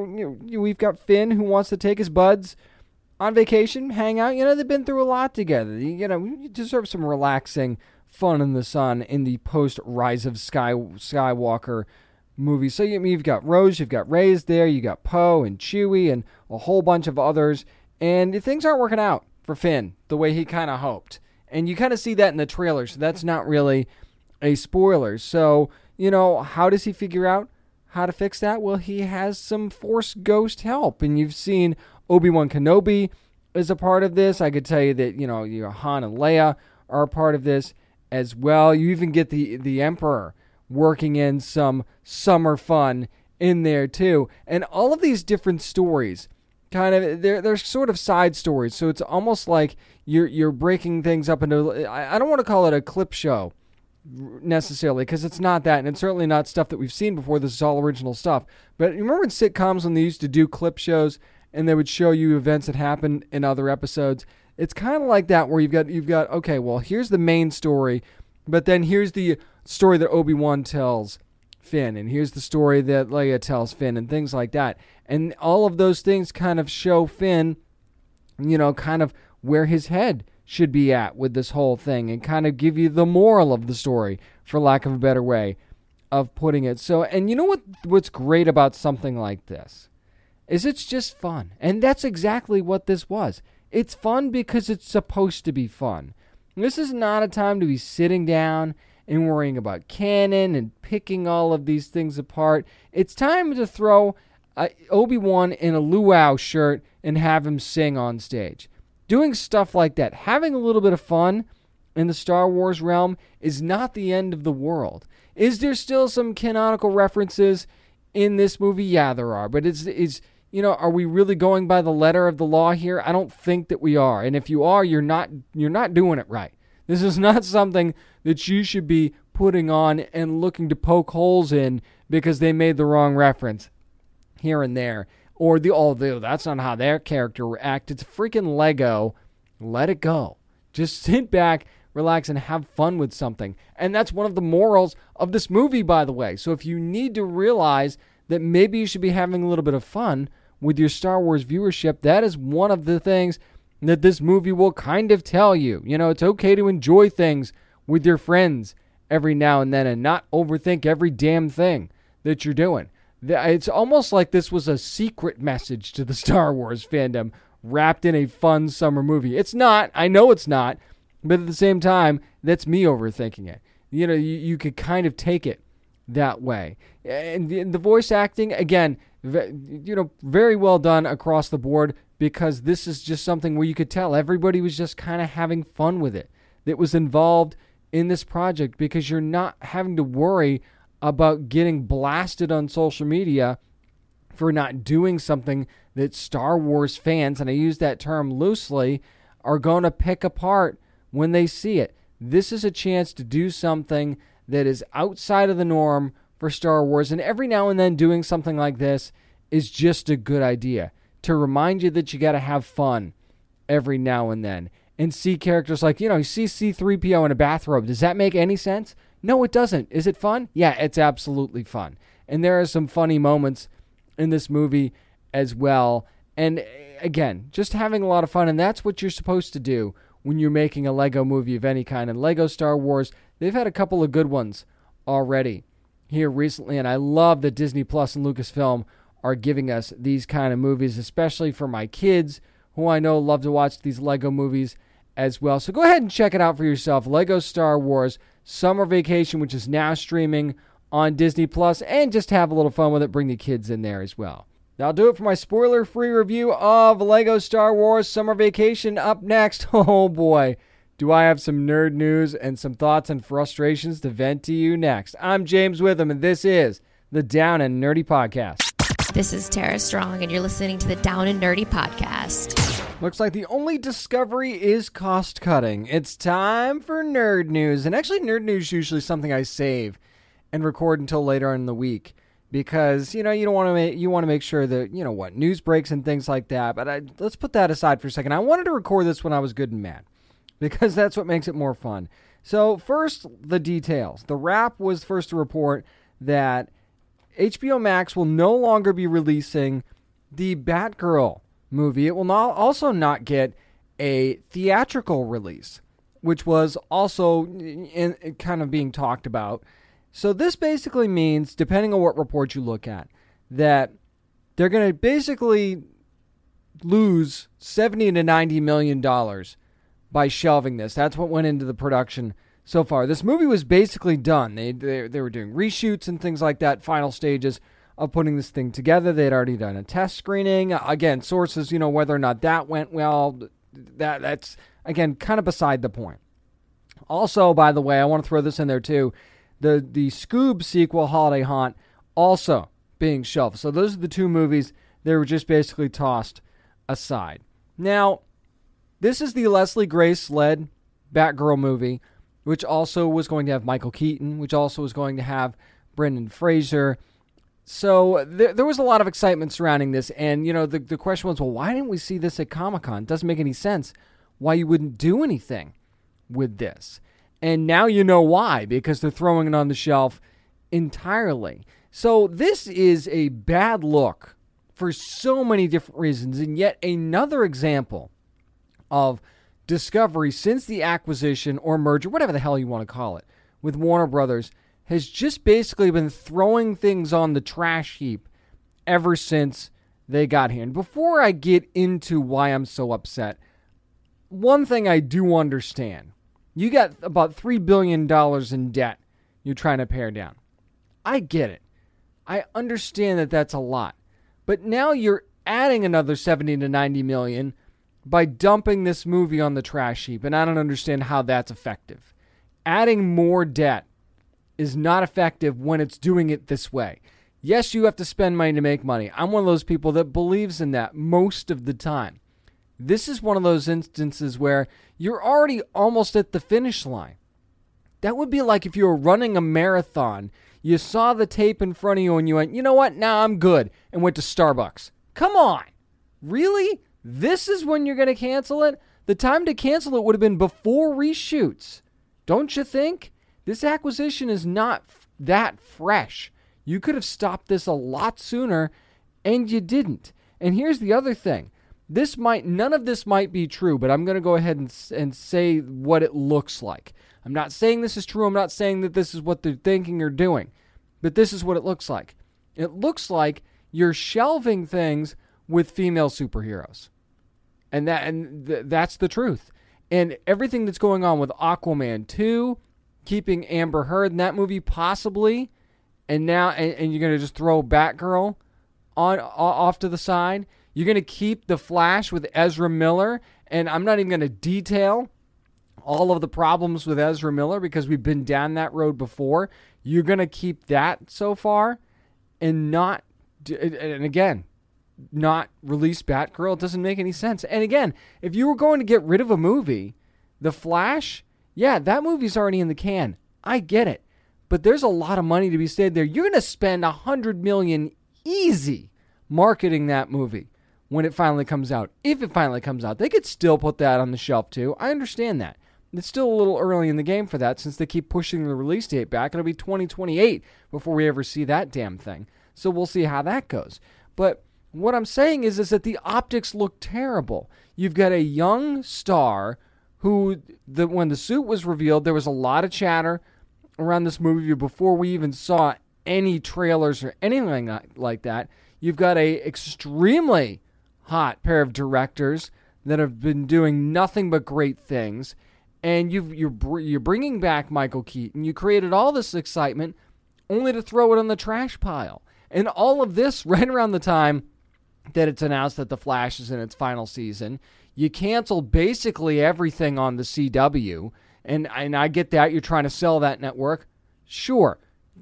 we've got Finn who wants to take his buds on vacation, hang out. They've been through a lot together. You deserve some relaxing fun in the sun in the post-Rise of Skywalker movie. So you've got Rose, you've got Rey's there, you got Poe and Chewie and a whole bunch of others. And things aren't working out for Finn the way he kind of hoped. And you kind of see that in the trailer, so that's not really a spoiler. So, how does he figure out how to fix that? Well, he has some Force Ghost help. And you've seen Obi-Wan Kenobi is a part of this. I could tell you that, Han and Leia are a part of this as well. You even get the Emperor working in some summer fun in there too. And all of these different stories, kind of, they're sort of side stories. So it's almost like you're breaking things up into, I don't want to call it a clip show necessarily, because it's not that, and it's certainly not stuff that we've seen before. This is all original stuff. But you remember in sitcoms when they used to do clip shows and they would show you events that happened in other episodes? It's kind of like that, where you've got okay, well, here's the main story, but then here's the story that Obi-Wan tells Finn, and here's the story that Leia tells Finn, and things like that. And all of those things kind of show Finn, kind of where his head should be at with this whole thing, and kind of give you the moral of the story, for lack of a better way of putting it. So, and you know what's great about something like this is it's just fun. And that's exactly what this was. It's fun because it's supposed to be fun. This is not a time to be sitting down and worrying about canon and picking all of these things apart. It's time to throw Obi-Wan in a luau shirt and have him sing on stage. Doing stuff like that, having a little bit of fun in the Star Wars realm is not the end of the world. Is there still some canonical references in this movie? Yeah, there are. But are we really going by the letter of the law here? I don't think that we are. And if you are, you're not doing it right. This is not something that you should be putting on and looking to poke holes in because they made the wrong reference here and there. Or that's not how their character acted. It's freaking Lego. Let it go. Just sit back, relax, and have fun with something. And that's one of the morals of this movie, by the way. So if you need to realize that maybe you should be having a little bit of fun with your Star Wars viewership, that is one of the things that this movie will kind of tell you. It's okay to enjoy things with your friends every now and then and not overthink every damn thing that you're doing. It's almost like this was a secret message to the Star Wars fandom wrapped in a fun summer movie. It's not. I know it's not. But at the same time, that's me overthinking it. You could kind of take it that way. And the voice acting, again, very well done across the board, because this is just something where you could tell everybody was just kind of having fun with it that was involved in this project, because you're not having to worry about getting blasted on social media for not doing something that Star Wars fans, and I use that term loosely, are going to pick apart when they see it. This is a chance to do something that is outside of the norm for Star Wars, and every now and then doing something like this is just a good idea to remind you that you got to have fun every now and then. And see characters like, you see C-3PO in a bathrobe. Does that make any sense? No, it doesn't. Is it fun? Yeah, it's absolutely fun. And there are some funny moments in this movie as well. And again, just having a lot of fun. And that's what you're supposed to do when you're making a Lego movie of any kind. And Lego Star Wars, they've had a couple of good ones already here recently. And I love that Disney Plus and Lucasfilm are giving us these kind of movies, especially for my kids, who I know love to watch these Lego movies as well. So go ahead and check it out for yourself. Lego Star Wars Summer Vacation, which is now streaming on Disney Plus, and just have a little fun with it. Bring the kids in there as well. That'll do it for my spoiler-free review of Lego Star Wars Summer Vacation. Up next, oh boy, do I have some nerd news and some thoughts and frustrations to vent to you next. I'm James Witham, and this is the Down and Nerdy Podcast. This is Tara Strong, and you're listening to the Down and Nerdy Podcast. Looks like the only discovery is cost cutting. It's time for nerd news. And actually, nerd news is usually something I save and record until later in the week. Because, you don't want to you want to make sure that, news breaks and things like that. But let's put that aside for a second. I wanted to record this when I was good and mad, because that's what makes it more fun. So first, the details. The Wrap was first to report that HBO Max will no longer be releasing the Batgirl movie. It will also not get a theatrical release, which was also kind of being talked about. So this basically means, depending on what report you look at, that they're going to basically lose $70 to $90 million by shelving this. That's what went into the production so far. This movie was basically done. They were doing reshoots and things like that, final stages of putting this thing together. They had already done a test screening. Again, sources, whether or not that went well, that's, again, kind of beside the point. Also, by the way, I want to throw this in there too. The Scoob sequel, Holiday Haunt, also being shelved. So those are the two movies that were just basically tossed aside. Now, this is the Leslie Grace-led Batgirl movie, which also was going to have Michael Keaton, which also was going to have Brendan Fraser. So there was a lot of excitement surrounding this. And, the question was, well, why didn't we see this at Comic-Con? It doesn't make any sense why you wouldn't do anything with this. And now you know why, because they're throwing it on the shelf entirely. So this is a bad look for so many different reasons, and yet another example of Discovery since the acquisition or merger, whatever the hell you want to call it, with Warner Brothers, has just basically been throwing things on the trash heap ever since they got here. And before I get into why I'm so upset, one thing I do understand. You got about $3 billion in debt you're trying to pare down. I get it. I understand that that's a lot. But now you're adding another 70 to 90 million by dumping this movie on the trash heap, and I don't understand how that's effective. Adding more debt is not effective when it's doing it this way. Yes, you have to spend money to make money. I'm one of those people that believes in that most of the time. This is one of those instances where you're already almost at the finish line. That would be like if you were running a marathon, you saw the tape in front of you and you went, you know what, now I'm good, and went to Starbucks. Come on. Really? This is when you're going to cancel it? The time to cancel it would have been before reshoots. Don't you think? This acquisition is not that fresh. You could have stopped this a lot sooner, and you didn't. And here's the other thing. None of this might be true, but I'm going to go ahead and say what it looks like. I'm not saying this is true. I'm not saying that this is what they're thinking or doing, but this is what it looks like. It looks like you're shelving things with female superheroes, and that's the truth. And everything that's going on with Aquaman 2, keeping Amber Heard in that movie possibly, and now and you're going to just throw Batgirl off to the side. You're going to keep The Flash with Ezra Miller, and I'm not even going to detail all of the problems with Ezra Miller because we've been down that road before. You're going to keep that so far and not... And again, not release Batgirl. It doesn't make any sense. And again, if you were going to get rid of a movie, The Flash, yeah, that movie's already in the can. I get it. But there's a lot of money to be saved there. You're going to spend $100 million easy marketing that movie when it finally comes out. If it finally comes out, they could still put that on the shelf too. I understand that. It's still a little early in the game for that since they keep pushing the release date back. It'll be 2028 before we ever see that damn thing. So we'll see how that goes. But what I'm saying is that the optics look terrible. You've got a young star who, when the suit was revealed, there was a lot of chatter around this movie before we even saw any trailers or anything like that. You've got a extremely hot pair of directors that have been doing nothing but great things. And you're bringing back Michael Keaton. You created all this excitement only to throw it on the trash pile. And all of this right around the time that it's announced that The Flash is in its final season. You canceled basically everything on the CW. And I get that. You're trying to sell that network. Sure.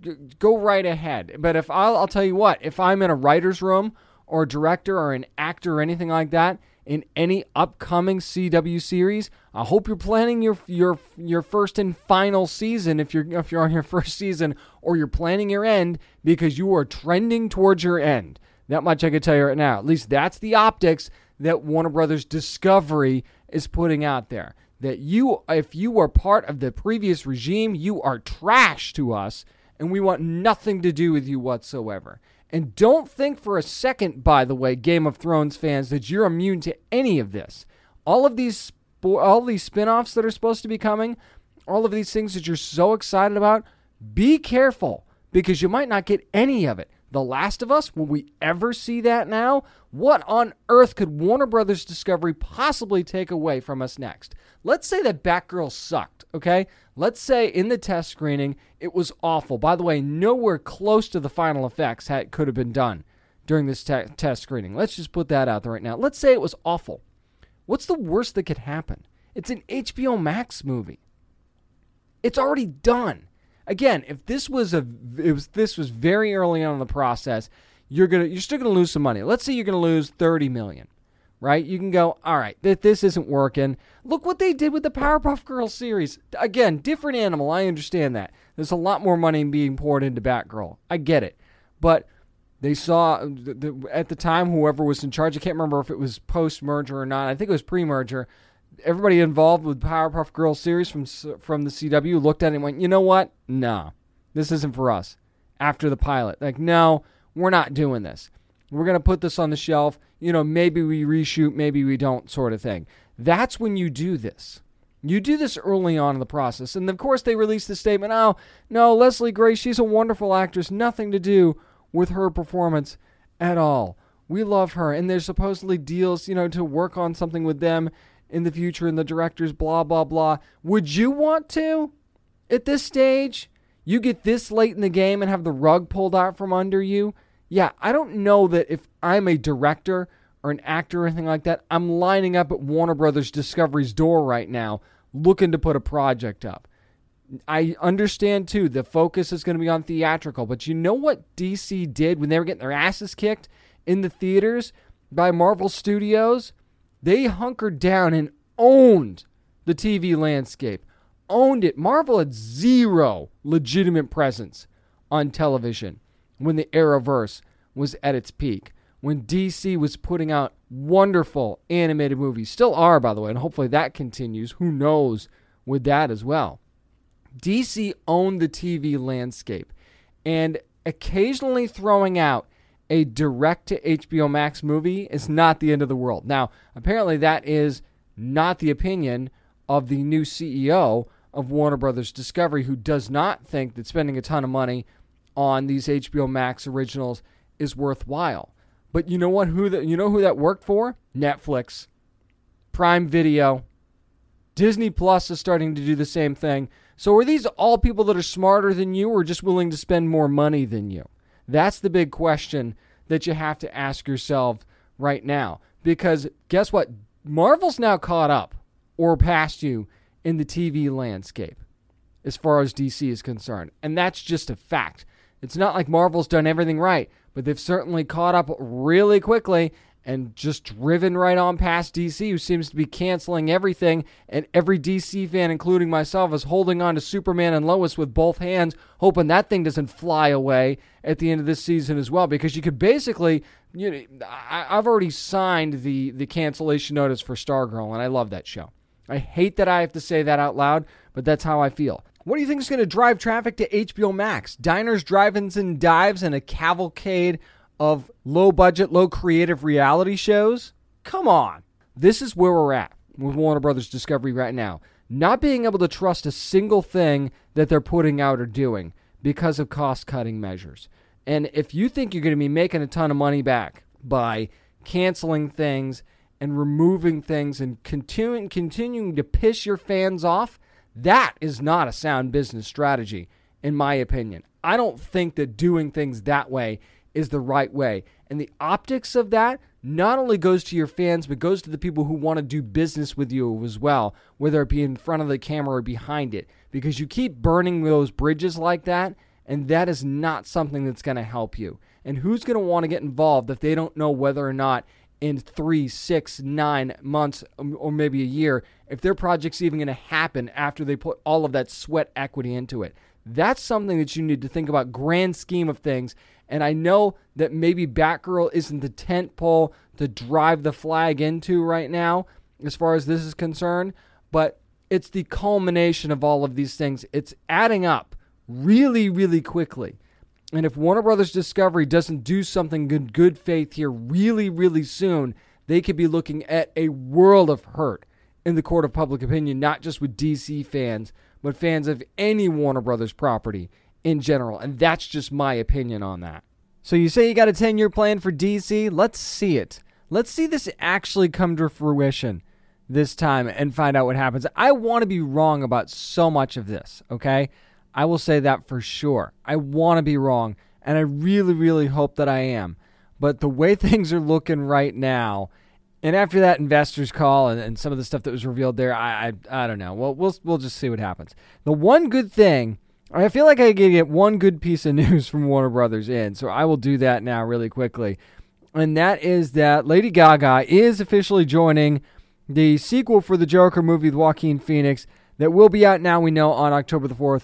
Go right ahead. But if I'll tell you what, if I'm in a writer's room or a director or an actor or anything like that, in any upcoming CW series, I hope you're planning your first and final season if you're on your first season, or you're planning your end because you are trending towards your end. That much I can tell you right now. At least that's the optics that Warner Brothers Discovery is putting out there. That if you are part of the previous regime, you are trash to us, and we want nothing to do with you whatsoever. And don't think for a second, by the way, Game of Thrones fans, that you're immune to any of this. All of these spin-offs that are supposed to be coming, all of these things that you're so excited about, be careful, because you might not get any of it. The Last of Us, will we ever see that now? What on earth could Warner Brothers Discovery possibly take away from us next? Let's say that Batgirl sucked, okay? Let's say in the test screening, it was awful. By the way, nowhere close to the final effects could have been done during this test screening. Let's just put that out there right now. Let's say it was awful. What's the worst that could happen? It's an HBO Max movie. It's already done. Again, if this was very early on in the process, you're still gonna lose some money. Let's say you're gonna lose $30 million, right? You can go, all right, this isn't working. Look what they did with the Powerpuff Girls series. Again, different animal. I understand that. There's a lot more money being poured into Batgirl. I get it, but they saw at the time whoever was in charge. I can't remember if it was post-merger or not. I think it was pre-merger. Everybody involved with Powerpuff Girls series from the CW looked at it and went, you know what? No, this isn't for us. After the pilot, like, no, we're not doing this. We're going to put this on the shelf. Maybe we reshoot, maybe we don't, sort of thing. That's when you do this. You do this early on in the process. And of course they released the statement, oh, no, Leslie Grace, she's a wonderful actress. Nothing to do with her performance at all. We love her. And there's supposedly deals, to work on something with them in the future, and the directors, blah, blah, blah. Would you want to, at this stage, you get this late in the game and have the rug pulled out from under you? Yeah, I don't know that if I'm a director or an actor or anything like that, I'm lining up at Warner Brothers Discovery's door right now looking to put a project up. I understand, too, the focus is going to be on theatrical, but you know what DC did when they were getting their asses kicked in the theaters by Marvel Studios? They hunkered down and owned the TV landscape. Owned it. Marvel had zero legitimate presence on television when the Arrowverse was at its peak. When DC was putting out wonderful animated movies. Still are, by the way, and hopefully that continues. Who knows with that as well. DC owned the TV landscape. And occasionally throwing out a direct-to-HBO Max movie is not the end of the world. Now, apparently that is not the opinion of the new CEO of Warner Brothers Discovery, who does not think that spending a ton of money on these HBO Max originals is worthwhile. But you know what? Who that worked for? Netflix, Prime Video, Disney Plus is starting to do the same thing. So are these all people that are smarter than you, or just willing to spend more money than you? That's the big question that you have to ask yourself right now. Because guess what? Marvel's now caught up or past you in the TV landscape as far as DC is concerned. And that's just a fact. It's not like Marvel's done everything right. but they've certainly caught up really quickly and just driven right on past DC, who seems to be canceling everything, and every DC fan, including myself, is holding on to Superman and Lois with both hands, hoping that thing doesn't fly away at the end of this season as well, because you could basically, I've already signed the cancellation notice for Stargirl, and I love that show. I hate that I have to say that out loud, but that's how I feel. What do you think is going to drive traffic to HBO Max? Diners, drive-ins, and dives, and a cavalcade of low-budget, low-creative reality shows? Come on. This is where we're at with Warner Brothers Discovery right now. Not being able to trust a single thing that they're putting out or doing because of cost-cutting measures. And if you think you're going to be making a ton of money back by canceling things and removing things and continuing to piss your fans off, that is not a sound business strategy, in my opinion. I don't think that doing things that way is the right way. And the optics of that not only goes to your fans, but goes to the people who want to do business with you as well, whether it be in front of the camera or behind it. Because you keep burning those bridges like that, and that is not something that's going to help you. And who's going to want to get involved if they don't know whether or not in 3, 6, 9 months, or maybe a year, if their project's even going to happen after they put all of that sweat equity into it? That's something that you need to think about, grand scheme of things. And I know that maybe Batgirl isn't the tent pole to drive the flag into right now, as far as this is concerned, but it's the culmination of all of these things. It's adding up really, really quickly. And if Warner Brothers Discovery doesn't do something in good faith here really, really soon, they could be looking at a world of hurt in the court of public opinion, not just with DC fans, but fans of any Warner Brothers property in general. And that's just my opinion on that. So you say you got a 10-year plan for DC? Let's see it. Let's see this actually come to fruition this time and find out what happens. I want to be wrong about so much of this, okay? I will say that for sure. I want to be wrong, and I really, really hope that I am. But the way things are looking right now, and after that investors call and some of the stuff that was revealed there, I don't know. Well, we'll just see what happens. The one good thing, I feel like I can get one good piece of news from Warner Brothers in, so I will do that now really quickly. And that is that Lady Gaga is officially joining the sequel for the Joker movie with Joaquin Phoenix that will be out now, we know, on October the 4th,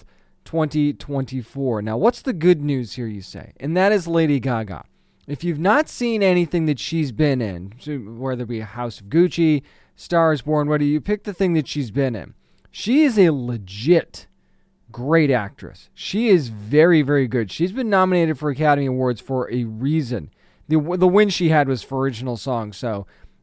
2024. Now, what's the good news here, you say? And that is Lady Gaga. If you've not seen anything that she's been in, whether it be House of Gucci, Star is Born, whether you pick the thing that she's been in, she is a legit great actress. She is very, very good. She's been nominated for Academy Awards for a reason. The win she had was for original song, so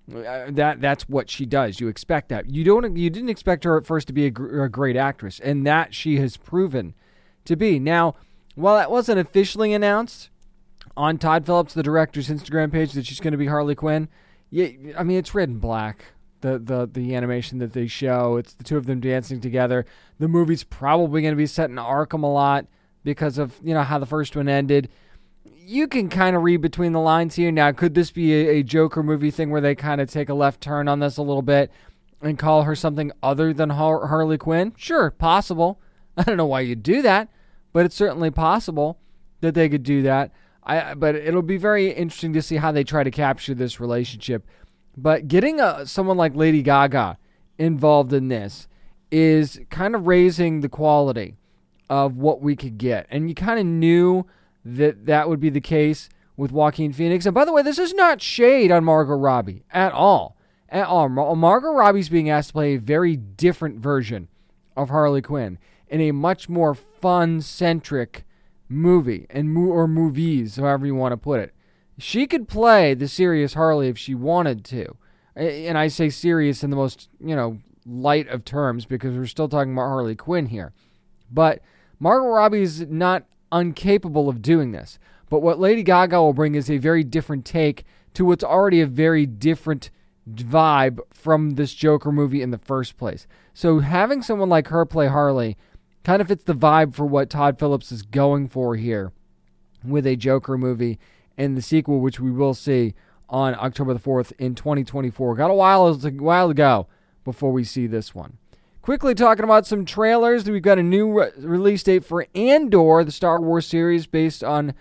that's what she does. You expect that. You didn't expect her at first to be a great actress, and that she has proven to be. Now, while that wasn't officially announced on Todd Phillips, the director's Instagram page, that she's going to be Harley Quinn, yeah, I mean, it's red and black. The animation that they show, it's the two of them dancing together. The movie's probably going to be set in Arkham a lot because of how the first one ended. You can kind of read between the lines here. Now, could this be a Joker movie thing where they kind of take a left turn on this a little bit and call her something other than Harley Quinn? Sure, possible. I don't know why you'd do that, but it's certainly possible that they could do that. But it'll be very interesting to see how they try to capture this relationship. But getting someone like Lady Gaga involved in this is kind of raising the quality of what we could get. And you kind of knew that would be the case with Joaquin Phoenix. And by the way, this is not shade on Margot Robbie at all. At all. Margot Robbie's being asked to play a very different version of Harley Quinn in a much more fun-centric movie, or movies, however you want to put it. She could play the serious Harley if she wanted to. And I say serious in the most, light of terms because we're still talking about Harley Quinn here. But Margot Robbie is not incapable of doing this. But what Lady Gaga will bring is a very different take to what's already a very different vibe from this Joker movie in the first place. So having someone like her play Harley kind of fits the vibe for what Todd Phillips is going for here with a Joker movie and the sequel, which we will see on October the 4th in 2024. Got a while to go before we see this one. Quickly talking about some trailers. We've got a new release date for Andor, the Star Wars series based on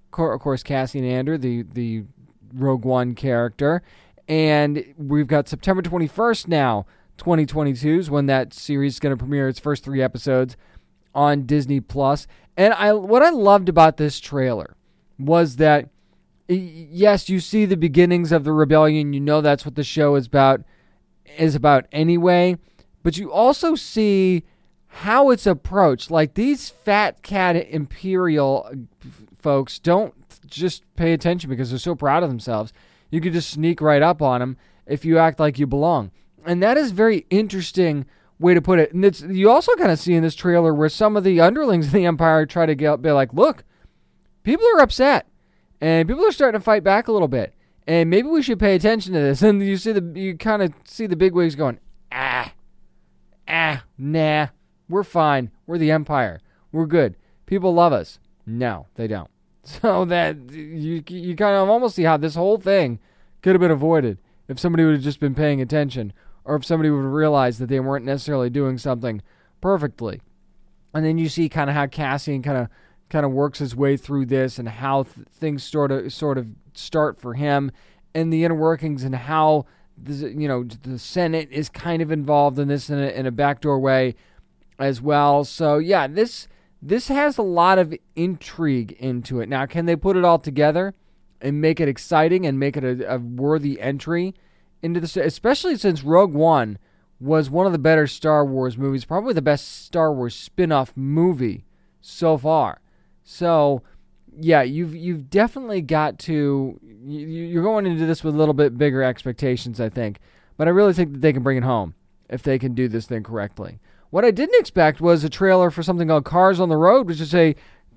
of course, Cassian Andor, the Rogue One character. And we've got September 21st now, 2022 is when that series is going to premiere its first 3 episodes on Disney+. And what I loved about this trailer was that, yes, you see the beginnings of the rebellion. You know that's what the show is about anyway. But you also see how it's approached. Like, these fat cat Imperial folks don't just pay attention because they're so proud of themselves. You could just sneak right up on them if you act like you belong. And that is a very interesting way to put it. And you also kind of see in this trailer where some of the underlings of the Empire try to be like, look, people are upset. And people are starting to fight back a little bit. And maybe we should pay attention to this. And you kind of see the bigwigs going, nah, we're fine. We're the Empire. We're good. People love us. No, they don't. So that you kind of almost see how this whole thing could have been avoided if somebody would have just been paying attention, or if somebody would have realized that they weren't necessarily doing something perfectly. And then you see kind of how Cassian kind of works his way through this, and how things sort of start for him, and the inner workings, and how the Senate is kind of involved in this in a backdoor way as well. So yeah, this has a lot of intrigue into it. Now, can they put it all together and make it exciting and make it a worthy entry into this? Especially since Rogue One was one of the better Star Wars movies, probably the best Star Wars spin-off movie so far. So, yeah, you've definitely got to... You're going into this with a little bit bigger expectations, I think. But I really think that they can bring it home if they can do this thing correctly. What I didn't expect was a trailer for something called Cars on the Road, which is a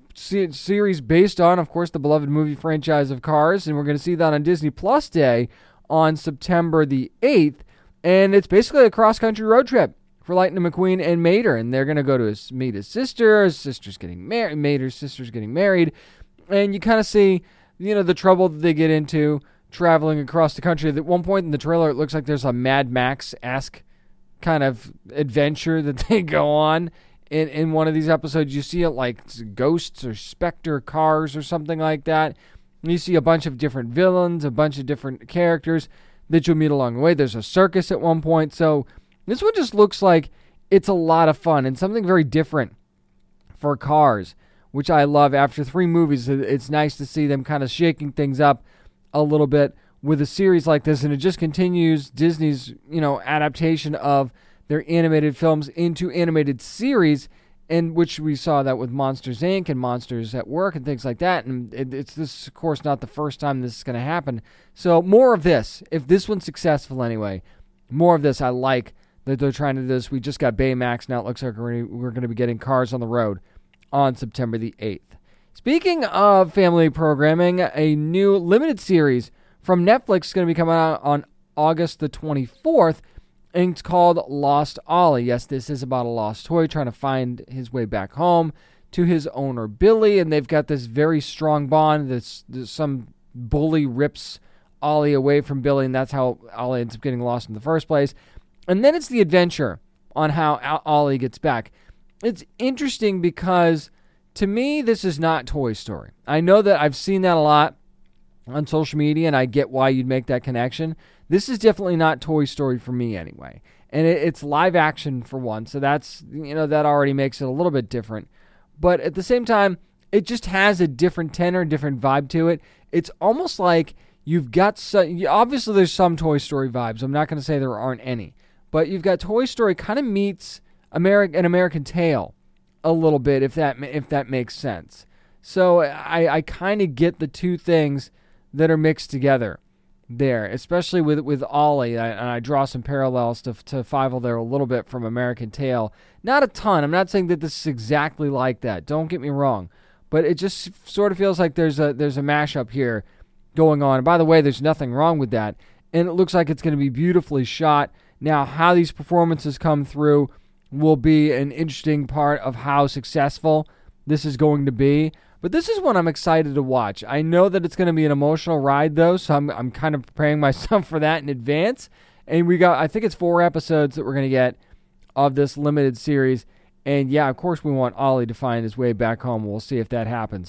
series based on, of course, the beloved movie franchise of Cars. And we're going to see that on Disney Plus Day on September the 8th. And it's basically a cross-country road trip for Lightning McQueen and Mater. And they're going to go to meet his sister. His sister's getting married. Mater's sister's getting married. And you kind of see, the trouble that they get into traveling across the country. At one point in the trailer, it looks like there's a Mad Max-esque kind of adventure that they go on in one of these episodes. You see it like ghosts or specter cars or something like that. You see a bunch of different villains, a bunch of different characters that you'll meet along the way. There's a circus at one point. So this one just looks like it's a lot of fun and something very different for Cars, which I love. After 3 movies, it's nice to see them kind of shaking things up a little bit with a series like this, and it just continues Disney's, adaptation of their animated films into animated series, in which we saw that with Monsters, Inc. and Monsters at Work and things like that, and it's this, of course, not the first time this is going to happen. So more of this, if this one's successful anyway, more of this. I like that they're trying to do this. We just got Baymax, now it looks like we're going to be getting Cars on the Road on September the 8th. Speaking of family programming, a new limited series from Netflix is going to be coming out on August the 24th, and it's called Lost Ollie. Yes, this is about a lost toy trying to find his way back home to his owner, Billy, and they've got this very strong bond. Some bully rips Ollie away from Billy, and that's how Ollie ends up getting lost in the first place. And then it's the adventure on how Ollie gets back. It's interesting because, to me, this is not Toy Story. I know that I've seen that a lot on social media, and I get why you'd make that connection. This is definitely not Toy Story for me anyway. And it's live action for one, so that's, that already makes it a little bit different. But at the same time, it just has a different tenor, different vibe to it. It's almost like you've got obviously there's some Toy Story vibes. I'm not going to say there aren't any. But you've got Toy Story kind of meets an American Tail a little bit, if that makes sense. So I kind of get the two things that are mixed together there, especially with Ollie. And I draw some parallels to Fievel there a little bit from American Tail. Not a ton. I'm not saying that this is exactly like that. Don't get me wrong. But it just sort of feels like there's a mashup here going on. And by the way, there's nothing wrong with that. And it looks like it's going to be beautifully shot. Now, how these performances come through will be an interesting part of how successful this is going to be. But this is one I'm excited to watch. I know that it's going to be an emotional ride, though, so I'm kind of preparing myself for that in advance. And I think it's 4 episodes that we're going to get of this limited series. And yeah, of course we want Ollie to find his way back home. We'll see if that happens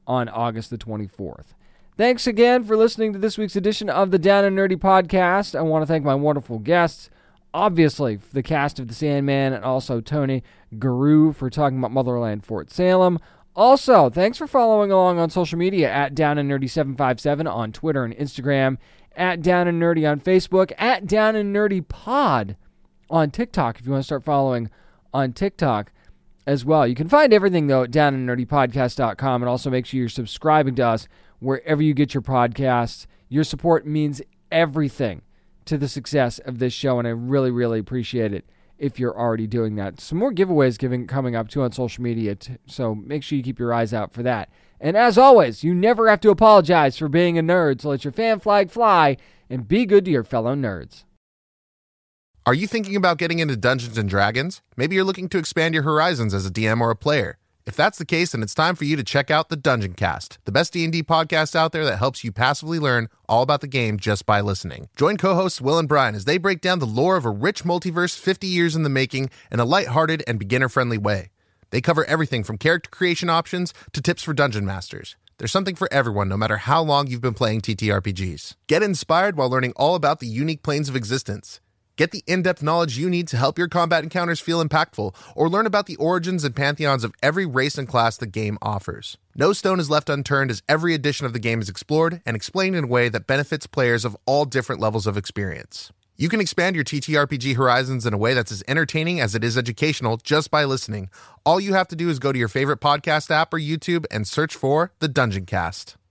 on August the 24th. Thanks again for listening to this week's edition of the Down and Nerdy Podcast. I want to thank my wonderful guests, obviously the cast of The Sandman, and also Tony Guru for talking about Motherland Fort Salem. Also, thanks for following along on social media at Down and Nerdy 757 on Twitter and Instagram, at Down and Nerdy on Facebook, at Down and Nerdy Pod on TikTok if you want to start following on TikTok as well. You can find everything, though, at downandnerdypodcast.com, and also make sure you're subscribing to us wherever you get your podcasts. Your support means everything to the success of this show, and I really, really appreciate it if you're already doing that. Some more giveaways coming up, too, on social media, so make sure you keep your eyes out for that. And as always, you never have to apologize for being a nerd, so let your fan flag fly and be good to your fellow nerds. Are you thinking about getting into Dungeons & Dragons? Maybe you're looking to expand your horizons as a DM or a player. If that's the case, then it's time for you to check out the Dungeon Cast, the best D&D podcast out there that helps you passively learn all about the game just by listening. Join co-hosts Will and Brian as they break down the lore of a rich multiverse 50 years in the making in a lighthearted and beginner-friendly way. They cover everything from character creation options to tips for dungeon masters. There's something for everyone, no matter how long you've been playing TTRPGs. Get inspired while learning all about the unique planes of existence. Get the in-depth knowledge you need to help your combat encounters feel impactful, or learn about the origins and pantheons of every race and class the game offers. No stone is left unturned as every edition of the game is explored and explained in a way that benefits players of all different levels of experience. You can expand your TTRPG horizons in a way that's as entertaining as it is educational just by listening. All you have to do is go to your favorite podcast app or YouTube and search for The Dungeon Cast.